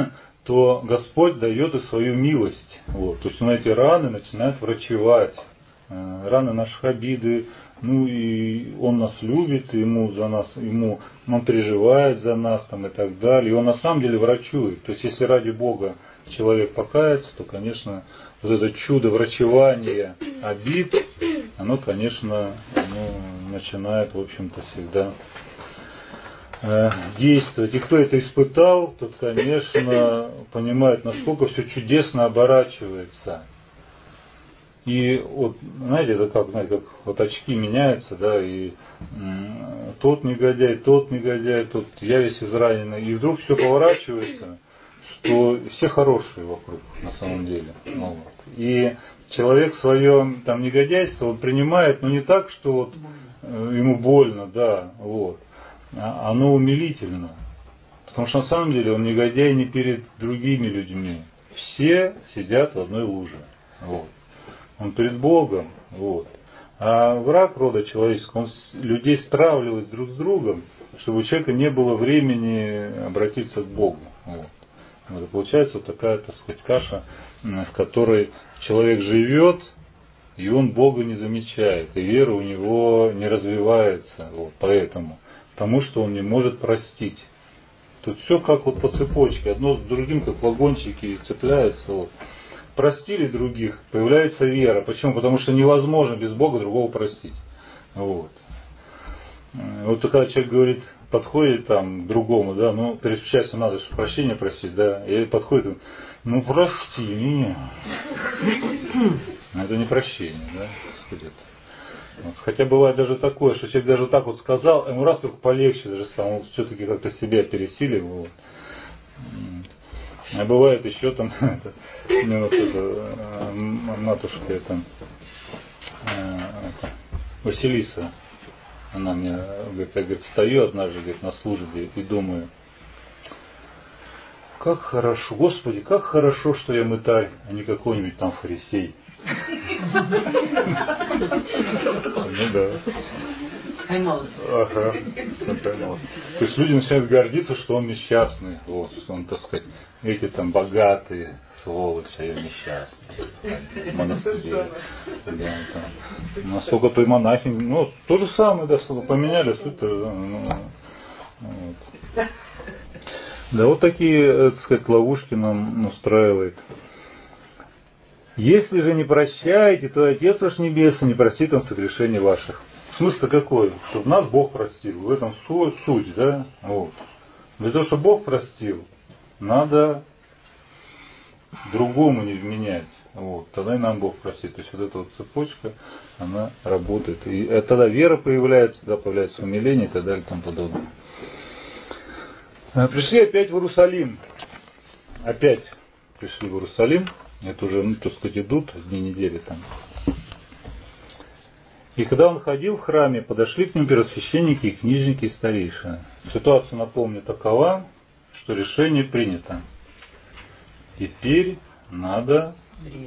то Господь дает и свою милость. Вот. То есть он эти раны начинает врачевать. Раны наших обиды, ну и он нас любит, ему за нас, ему, он переживает за нас там, и так далее. И он на самом деле врачует. То есть если ради Бога человек покается, то, конечно, вот это чудо врачевания обид, оно, конечно, оно начинает, в общем-то, всегда действовать. И кто это испытал, тот, конечно, понимает, насколько все чудесно оборачивается. И вот, знаете, это как, знаете, как вот очки меняются, да, и м, тот негодяй, тот негодяй, тот я весь израненный, и вдруг все поворачивается, что все хорошие вокруг, на самом деле. Ну, вот. И человек свое там негодяйство он принимает, но не так, что вот ему больно, да, вот. Оно умилительно. Потому что на самом деле он негодяй не перед другими людьми. Все сидят в одной луже. Вот. Он перед Богом. Вот. А враг рода человеческого, он людей стравливает друг с другом, чтобы у человека не было времени обратиться к Богу. Вот. Вот. И получается вот такая, так сказать, каша, в которой человек живет, и он Бога не замечает, и вера у него не развивается. Вот. Поэтому. Потому что он не может простить. Тут все как вот по цепочке, одно с другим, как вагончики цепляются. Вот. Простили других, появляется вера. Почему? Потому что невозможно без Бога другого простить. Вот. Вот когда человек говорит, подходит там к другому, да, ну, перед счастьем надо же прощения просить, да, и подходит, ну, прости меня. Это не прощение, да, вот. Хотя бывает даже такое, что человек даже так вот сказал, ему раз только полегче даже стало, он все-таки как-то себя пересиливал. Вот. А бывает еще там, это, у нас это, матушка это, это, Василиса, она мне говорит, я говорит, стою однажды говорит, на службе и думаю, как хорошо, Господи, как хорошо, что я мытарь, а не какой-нибудь там фарисей. Ну да. Поймалась. Ага, поймалась. То есть люди начинают гордиться, что он несчастный. Вот, что он, так сказать, эти там богатые, сволочи, а я несчастный. В монастыре. Да, там. Настолько той монахи, ну, то же самое, да, что поменяли, супер. Да, ну, вот. Да, вот такие, так сказать, ловушки нам устраивает. Если же не прощаете, то Отец ваш Небесный не простит вам согрешений ваших. Смысл какой? Чтобы нас Бог простил. В этом суть, да? Вот. Для того, чтобы Бог простил, надо другому не вменять. Вот. Тогда и нам Бог простит. То есть вот эта вот цепочка, она работает. И тогда вера появляется, тогда появляется умиление и так далее и тому подобное. Пришли опять в Иерусалим. Опять пришли в Иерусалим. Это уже, ну, так сказать, идут дни недели там. И когда он ходил в храме, подошли к нему первосвященники и книжники и старейшины. Ситуация, напомню, такова, что решение принято. Теперь надо,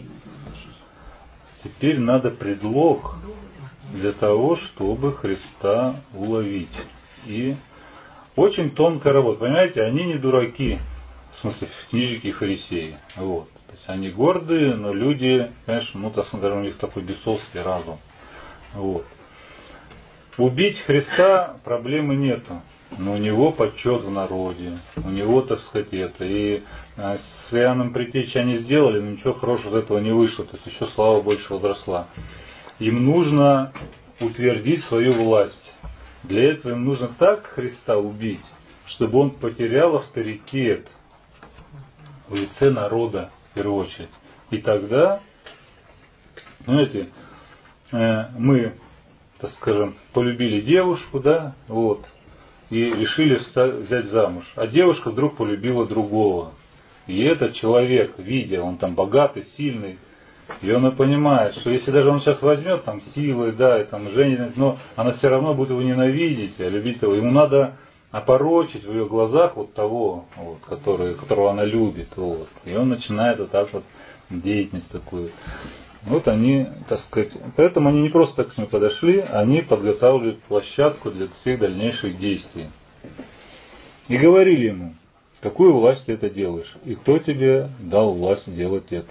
теперь надо предлог для того, чтобы Христа уловить. И очень тонкая работа. Понимаете, они не дураки, в смысле книжники и фарисеи. Вот. То есть они гордые, но люди, конечно, ну, так скажем, у них такой бесовский разум. Вот. Убить Христа проблемы нету, но у него почет в народе, у него, так сказать, это. И с Иоанном Предтечей они сделали, но ничего хорошего из этого не вышло, то есть еще слава больше возросла. Им нужно утвердить свою власть. Для этого им нужно так Христа убить, чтобы он потерял авторитет в лице народа, в первую очередь. И тогда, знаете, мы, так скажем, полюбили девушку, да, вот, и решили взять замуж. А девушка вдруг полюбила другого. И этот человек, видя, он там богатый, сильный, и он и понимает, что если даже он сейчас возьмет там силы, да, и там женится, но она все равно будет его ненавидеть, а любить его. Ему надо опорочить в ее глазах вот того, вот, который, которого она любит. Вот. И он начинает вот так вот деятельность такую. Вот они, так сказать, поэтому они не просто так к нему подошли, они подготавливают площадку для всех дальнейших действий. И говорили ему, какую власть ты это делаешь? И кто тебе дал власть делать это?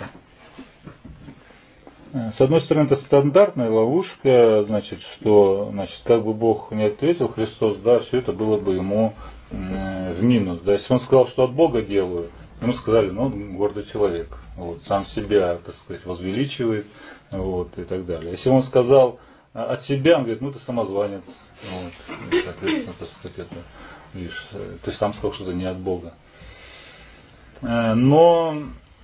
С одной стороны, это стандартная ловушка, значит, что, значит, как бы Бог не ответил, Христос, да, все это было бы ему э, в минус. Да. Если он сказал, что от Бога делаю, ему сказали, ну, он гордый человек, вот, сам себя, так сказать, возвеличивает, вот, и так далее. Если он сказал от себя, он говорит, ну, ты самозванец, вот, и, соответственно, так сказать, это лишь, ты сам сказал, что это не от Бога. Но...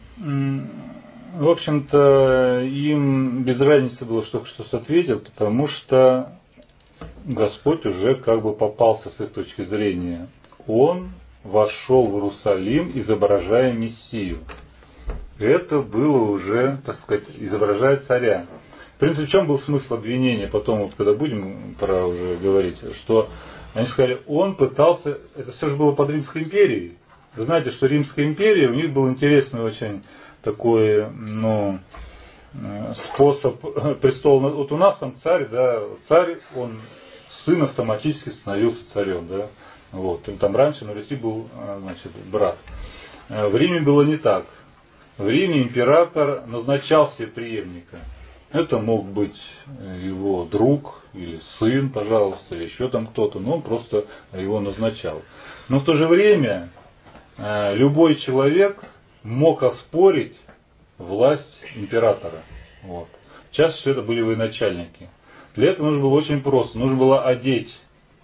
В общем-то, им без разницы было, что Христос ответил, потому что Господь уже как бы попался с их точки зрения. Он вошел в Иерусалим, изображая Мессию. Это было уже, так сказать, изображая царя. В принципе, в чем был смысл обвинения? Потом, вот, когда будем пора уже говорить, что они сказали, он пытался, это все же было под Римской империей. Вы знаете, что Римская империя, у них был интересный очень такой, ну, способ престола. Вот у нас там царь, да, царь, он, сын автоматически становился царем, да. Вот. И там раньше на Руси был, значит, брат. В Риме было не так. В Риме император назначал себе преемника. Это мог быть его друг или сын, пожалуйста, или еще там кто-то, но он просто его назначал. Но в то же время любой человек мог оспорить власть императора. Вот. Чаще всего это были военачальники. Для этого нужно было очень просто. Нужно было одеть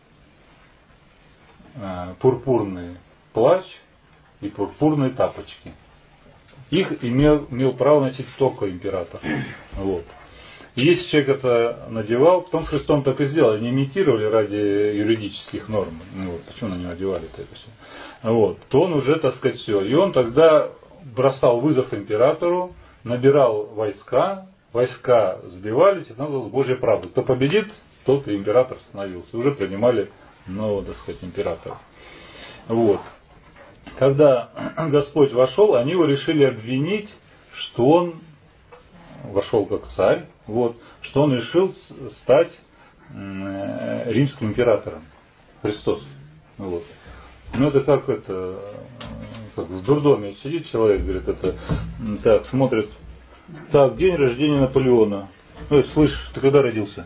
э, пурпурный плащ и пурпурные тапочки. Их имел, имел право носить только император. Вот. И если человек это надевал, потом с Христом так и сделали. Они имитировали ради юридических норм. Ну, вот. Почему на него одевали-то это все? Вот. То он уже, так сказать, все. И он тогда бросал вызов императору, набирал войска, войска сбивались, это называлось Божья правда. Кто победит, тот и император становился. Уже принимали нового, так сказать, императора. Вот. Когда Господь вошел, они его решили обвинить, что он вошел как царь, вот, что он решил стать римским императором. Христос. Вот. Ну это как это, как в дурдоме сидит человек, говорит, это, так, смотрит, так, день рождения Наполеона. Ой, слышь, ты когда родился?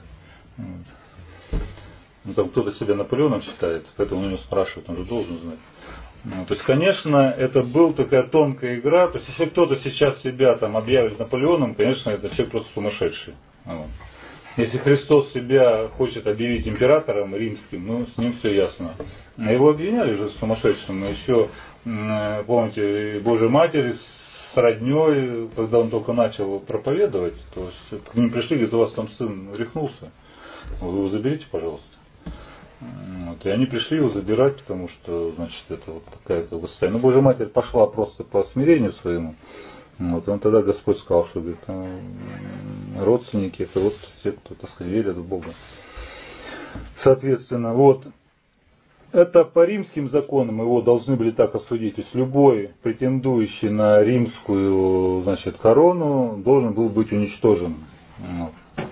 Ну, там кто-то себя Наполеоном считает, поэтому он его спрашивает, он же должен знать. Ну, то есть, конечно, это была такая тонкая игра. То есть, если кто-то сейчас себя там объявит Наполеоном, конечно, это человек просто сумасшедший. Вот. Если Христос себя хочет объявить императором римским, ну, с ним все ясно. Его обвиняли же сумасшедшим. Еще, помните, Божьей Матери с родней, когда он только начал проповедовать, то есть, к ним пришли, говорят, у вас там сын рехнулся, вы его заберите, пожалуйста. Вот. И они пришли его забирать, потому что, значит, это вот такая как бы состояние. Но Божья Матерь пошла просто по смирению своему. Вот. И он тогда Господь сказал, что говорит, родственники, это вот те, кто, так сказать, верят в Бога. Соответственно, вот это по римским законам его должны были так осудить. То есть любой претендующий на римскую, значит, корону должен был быть уничтожен. Вот.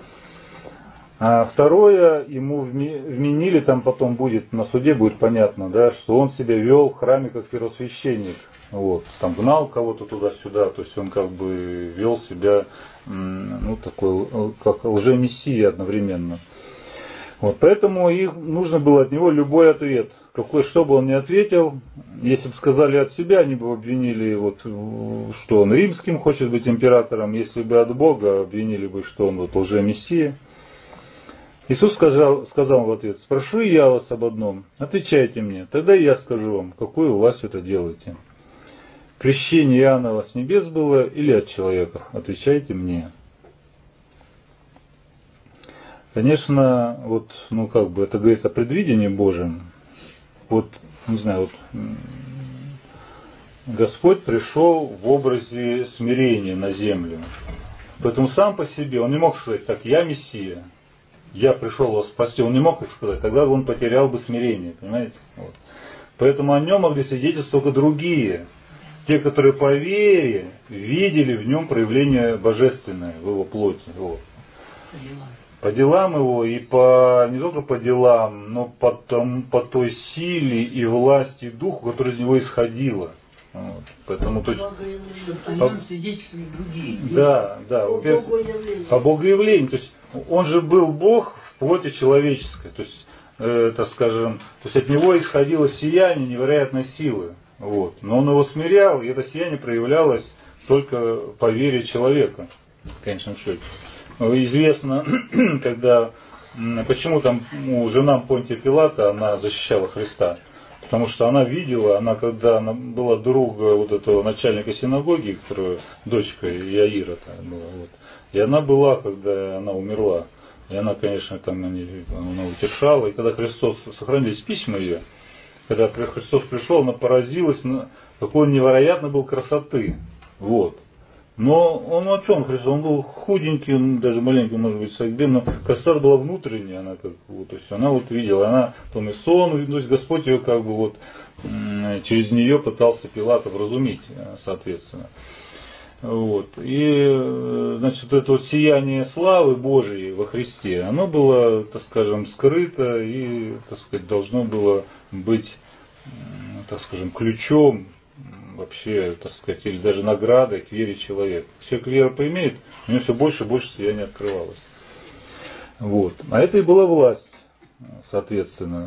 А второе, ему вменили, там потом будет, на суде будет понятно, да, что он себя вел в храме как первосвященник. Вот, там гнал кого-то туда-сюда, то есть он как бы вел себя, ну, такой, как лжемессия одновременно. Вот, поэтому их, нужно было от него любой ответ. Какой, что бы он ни ответил, если бы сказали от себя, они бы обвинили, вот, что он римским хочет быть императором, если бы от Бога обвинили бы, что он вот лжемессия. Иисус сказал, сказал в ответ, спрошу я вас об одном, отвечайте мне, тогда я скажу вам, какую власть это делаете. Крещение Иоаннова с небес было или от человека? Отвечайте мне. Конечно, вот, ну как бы это говорит о предвидении Божьем. Вот, не знаю, вот Господь пришел в образе смирения на землю. Поэтому сам по себе он не мог сказать, так, я Мессия. Я пришел вас спасти, он не мог их сказать, тогда он потерял бы смирение, понимаете? Вот. Поэтому о нем могли свидетельствовать только другие, те, которые по вере видели в нем проявление божественное в его плоти. Вот. по делам его и по не только по делам, но по, том, по той силе и власти духу, которая из него исходила. Вот. Поэтому, то есть, о нем свидетельствовали другие. да, да, По без, богоявлению. по богоявлению. То есть он же был Бог в плоти человеческой. То есть, э, так скажем, то есть от него исходило сияние невероятной силы. Вот. Но он его смирял, и это сияние проявлялось только по вере человека, в конечном счете. Известно, когда, почему там у жена Понтия Пилата, она защищала Христа. Потому что она видела, она когда она была друга вот этого начальника синагоги, которая дочка Яира была, вот, и она была, когда она умерла. И она, конечно, там она утешала. И когда Христос, сохранились письма ее, когда Христос пришел, она поразилась, какой он невероятно был красоты. Вот. Но он о чем Христос? Он был худенький, он даже маленький, может быть, сагбен, но красота была внутренняя, она как вот, то есть она вот видела, она потом и сон, то есть Господь ее как бы вот через нее пытался Пилата вразумить, соответственно. Вот. И, значит, это вот сияние славы Божией во Христе, оно было, так скажем, скрыто и, так сказать, должно было быть, так скажем, ключом вообще, так сказать, или даже наградой к вере человека. Человек веру поимеет, у него все больше и больше сияния открывалось. Вот. А это и была власть, соответственно.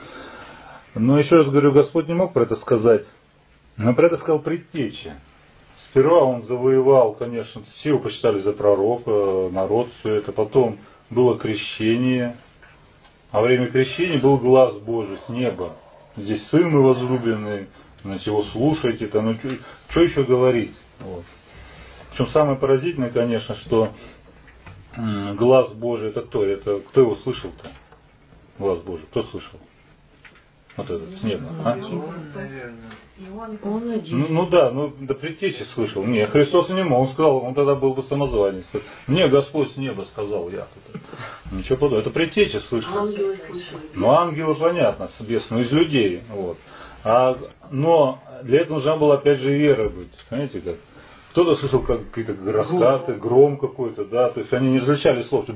Но еще раз говорю, Господь не мог про это сказать. Но про это сказал предтеча. Сперва он завоевал, конечно, все его почитали за пророка, народ, все это. Потом было крещение. А во время крещения был глас Божий с неба. Здесь сын мой возлюбленный, значит, его слушайте, там, ну, что еще говорить. Вот. Причем самое поразительное, конечно, что м, глас Божий, это кто? Это кто его слышал-то? Глас Божий, кто слышал? Вот этот, с неба. А? Он один. Ну, ну да, ну до предтечи слышал. Не, Христос не мог, он сказал, он тогда был бы самозванец. Мне Господь с неба сказал, я тут. Ничего подобного. Это предтеча слышал. Ангелы слышали. Ну, ангелы, понятно, соответственно, из людей. Вот. А, но для этого нужна была опять же вера быть. Понимаете как? Кто-то слышал как какие-то раскаты, гром какой-то, да, то есть они не различали слов.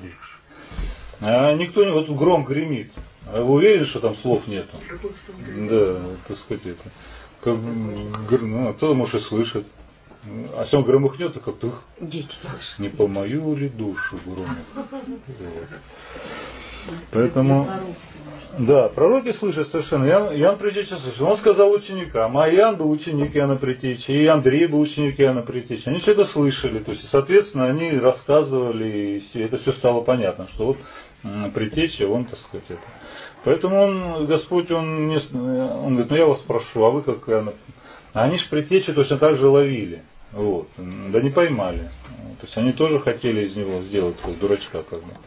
А никто не, вот гром гремит. А вы уверены, что там слов нету? Да, так сказать, это. Как, ну, кто-то может и слышит. А если он громыхнет, то как-то Дети слышат. не по мою ли душу громит. Вот. Поэтому, да, пророки слышат совершенно. Иоанн, Иоанн Предтеча слышал. Он сказал ученикам, а Иоанн был ученик Иоанна Предтечи, и Андрей был ученик Иоанна Предтечи. Они все это слышали. То есть, соответственно, они рассказывали, и это все стало понятно, что вот Предтеча, он, так сказать, это. Поэтому он, Господь, он, не, он говорит, ну я вас прошу, а вы как Иоанн? А они же Предтечи точно так же ловили. Вот. Да не поймали. То есть они тоже хотели из него сделать такого дурачка, как бы.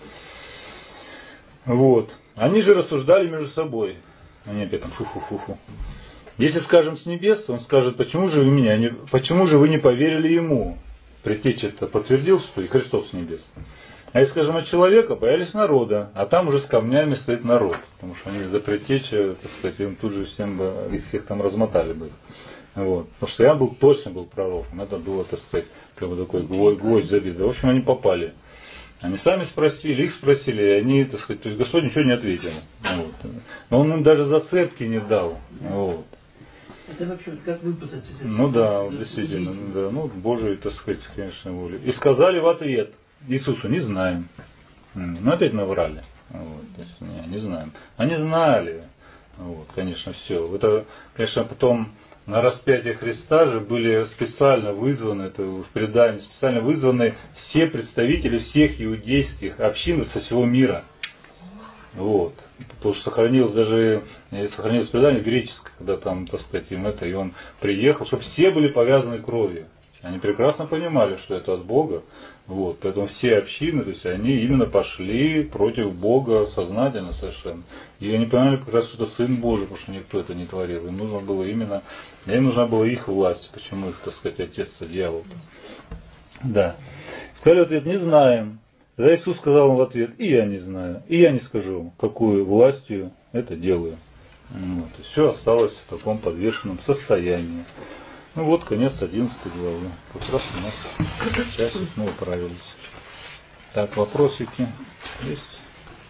Вот. Они же рассуждали между собой. Они опять там фу-фу-фу-фу. Если скажем с небес, он скажет, почему же вы меня не, почему же вы не поверили ему? Предтеча-то подтвердил, что и Христос с небес. А если скажем от человека, боялись народа, а там уже с камнями стоит народ. Потому что они за предтеча, так сказать, им тут же всем бы, их всех там размотали бы. Вот. Потому что я был, точно был пророком. Это было, так сказать, как бы такой гвоздь, гвоздь забит. В общем, они попали. Они сами спросили, их спросили, и они, так сказать, то есть Господь ничего не ответил. Вот. Но он им даже зацепки не дал. Вот. Это вообще как выпутаться из этого? Ну да, действительно, да, ну Божий, так сказать, конечно, воля. И сказали в ответ Иисусу, не знаем. Ну опять наврали. Вот. То есть, не, не знаем. Они знали. Вот, конечно, все. Это, конечно, потом на распятие Христа же были специально вызваны, это в предании, специально вызваны все представители всех иудейских общин со всего мира. Вот. Потому что сохранилось даже, сохранилось предание греческое, когда там, так сказать, им это, и он приехал, чтобы все были повязаны кровью. Они прекрасно понимали, что это от Бога. Вот. Поэтому все общины, то есть они именно пошли против Бога сознательно совершенно. И они понимали как раз, что это Сын Божий, потому что никто это не творил. Им нужно было именно, им нужна была их власть. Почему их, так сказать, отец-то дьявол-то? Да. Сказали в ответ, не знаем. Тогда Иисус сказал им в ответ, и я не знаю, и я не скажу, какую властью это делаю. Вот. И все осталось в таком подвешенном состоянии. Ну вот, конец одиннадцатой главы. Как раз у нас часть мы управились. Так, вопросики есть?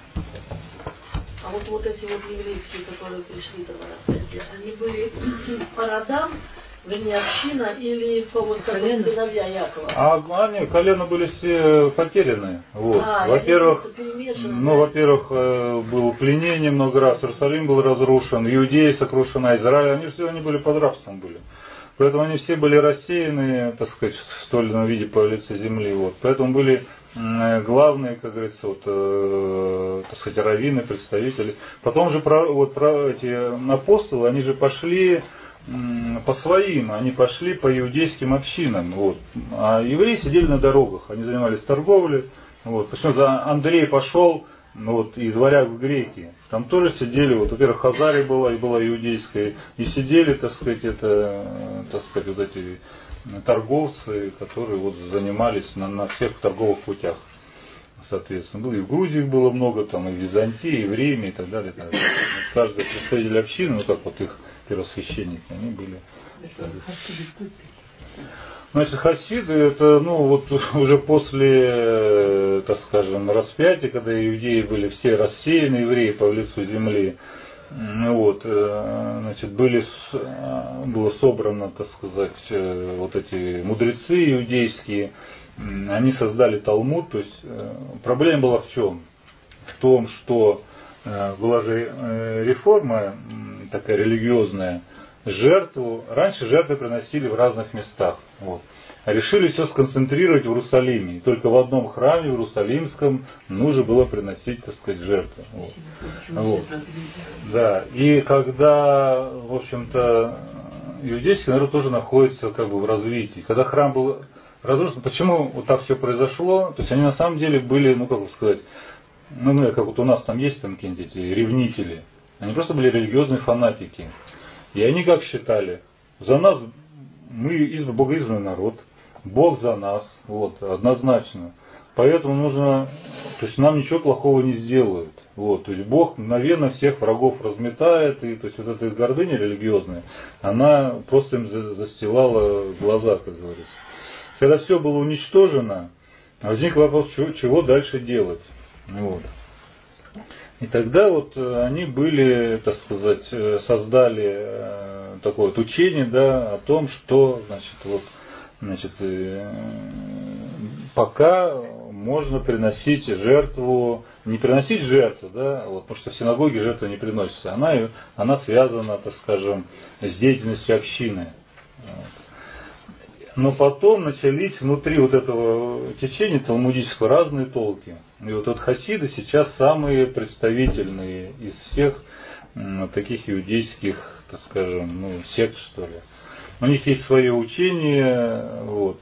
А вот, вот эти вот еврейские, которые пришли тогда, скажите, они были по родам, вернее, община или по вот как вот сыновья Якова? А они, колено были все потеряны. Вот. А, во-первых, ну, да? во-первых, было пленение много раз, Иерусалим был разрушен, Иудея сокрушена, Израиль, они все они были под рабством были. Поэтому они все были рассеяны, так сказать, в столь ином виде по лицу земли. Вот. Поэтому были главные, как говорится, вот, э, так сказать, раввины, представители. Потом же про, вот, про эти апостолы, они же пошли м, по своим, они пошли по иудейским общинам. Вот. А евреи сидели на дорогах, они занимались торговлей. Вот. Почему-то Андрей пошел вот, из варяг в греки. Там тоже сидели, вот, во-первых, Хазария была, и была иудейская, и сидели, так сказать, это, так сказать, вот эти торговцы, которые вот занимались на, на всех торговых путях. Соответственно, было и в Грузии было много, там и в Византии, и в Риме, и так далее. И так далее. Каждый представитель общины, ну как вот их первосвященники, они были. Значит, хасиды, это, ну, вот уже после, так скажем, распятия, когда иудеи были все рассеяны, евреи по лицу земли, вот, значит, были, было собрано, так сказать, вот эти мудрецы иудейские, они создали Талмуд, то есть проблема была в чем? В том, что была же реформа такая религиозная, жертву, раньше жертвы приносили в разных местах. Вот. А решили все сконцентрировать в Иерусалиме. И только в одном храме, в Иерусалимском, нужно было приносить, так сказать, жертвы. Вот. Вот. Да. И когда, в общем-то, иудейский народ тоже находится как бы в развитии. Когда храм был разрушен, почему вот так все произошло? То есть они на самом деле были, ну как сказать, ну, ну как вот у нас там есть там какие-нибудь эти ревнители. Они просто были религиозные фанатики. И они как считали, за нас, мы богоизбранный народ, Бог за нас, вот, однозначно. Поэтому нужно, то есть нам ничего плохого не сделают. Вот, то есть Бог мгновенно всех врагов разметает, и то есть вот эта гордыня религиозная, она просто им застилала глаза, как говорится. Когда все было уничтожено, возник вопрос, чего, чего дальше делать. Вот. И тогда вот они были, так сказать, создали такое вот учение, да, о том, что, значит, вот, значит, пока можно приносить жертву, не приносить жертву, да, вот, потому что в синагоге жертва не приносится, она, она связана, так скажем, с деятельностью общины. Но потом начались внутри вот этого течения талмудического разные толки. И вот, вот хасиды сейчас самые представительные из всех м, таких иудейских, так скажем, ну, сект, что ли. У них есть свое учение, вот.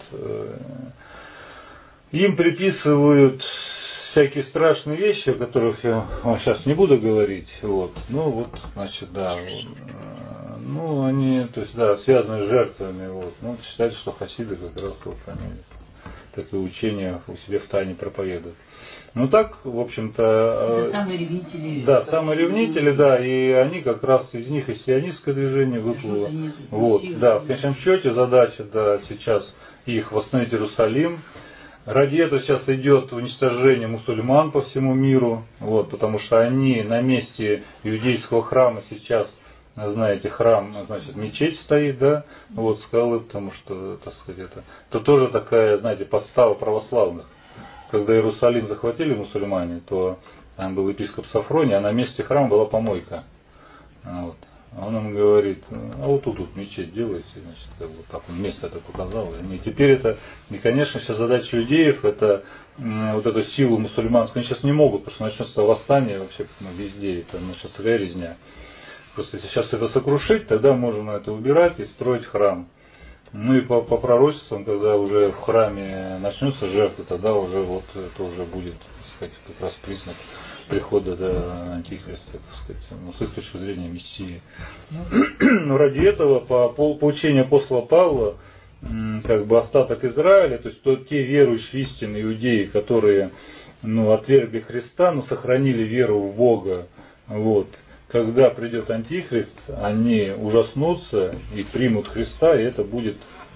Им приписывают всякие страшные вещи, о которых я вам сейчас не буду говорить. Вот. Ну вот, значит, да. Вот. Ну, они, то есть, да, связаны с жертвами. Вот. Ну, считается, что хасиды как раз вот они такое учение у себя в тайне проповедуют. Ну так, в общем-то. Это самые ревнители. Да, самые ревнители, да, и они как раз из них и сионистское движение выплыло. Вот, да, в конечном счете задача, да, сейчас их восстановить Иерусалим. Ради этого сейчас идет уничтожение мусульман по всему миру, вот, потому что они на месте иудейского храма сейчас, знаете, храм, значит, мечеть стоит, да, вот, скалы, потому что, так сказать, это, это тоже такая, знаете, подстава православных. Когда Иерусалим захватили мусульмане, то там был епископ Сафроний, а на месте храма была помойка. Вот. А он им говорит, а вот тут, тут мечеть делайте, значит, как вот так он место это показал. И теперь это, и, конечно, сейчас задача иудеев, это вот эту силу мусульманскую, они сейчас не могут, потому что начнется восстание вообще ну, везде, это начнется такая резня. Просто если сейчас это сокрушить, тогда можно это убирать и строить храм. Ну и по, по пророчествам, когда уже в храме начнется жертва, тогда уже вот это уже будет, так сказать, как раз признак прихода до антихриста, так сказать, ну, с их точки зрения Мессии. Но ради этого, по, по, по учению апостола Павла, как бы остаток Израиля, то есть то, те верующие истинные иудеи, которые ну, отвергли Христа, но сохранили веру в Бога, вот, когда придет Антихрист, они ужаснутся и примут Христа, и это будет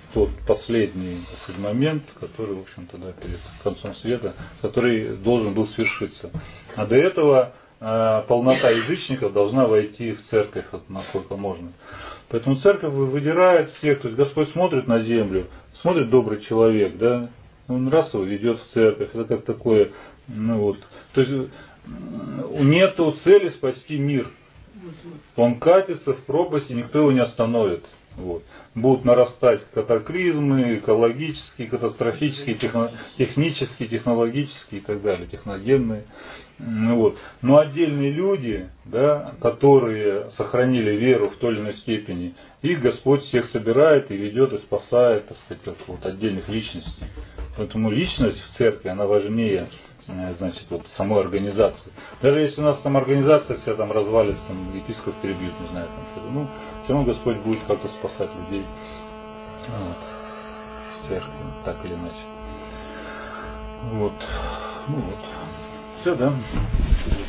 тот последний сказать, момент, который, в общем-то, да, перед концом света, который должен был свершиться. А до этого э, полнота язычников должна войти в церковь, вот, насколько можно. Поэтому церковь выдирает всех, то есть Господь смотрит на землю, смотрит добрый человек, да, он раз его ведет в церковь, это как такое, ну вот, то есть нету цели спасти мир. Он катится в пропасть, и никто его не остановит. Вот. Будут нарастать катаклизмы, экологические, катастрофические, техно, технические, технологические и так далее, техногенные. Вот. Но отдельные люди, да, которые сохранили веру в той или иной степени, их Господь всех собирает и ведет, и спасает, так сказать, как вот отдельных личностей. Поэтому личность в церкви, она важнее, значит, вот самой организации. Даже если у нас там организация вся там развалится, там епископ перебьют, не знаю, там что-то, ну, все равно Господь будет как-то спасать людей вот, в церкви, так или иначе. Вот. Ну вот. Все, да?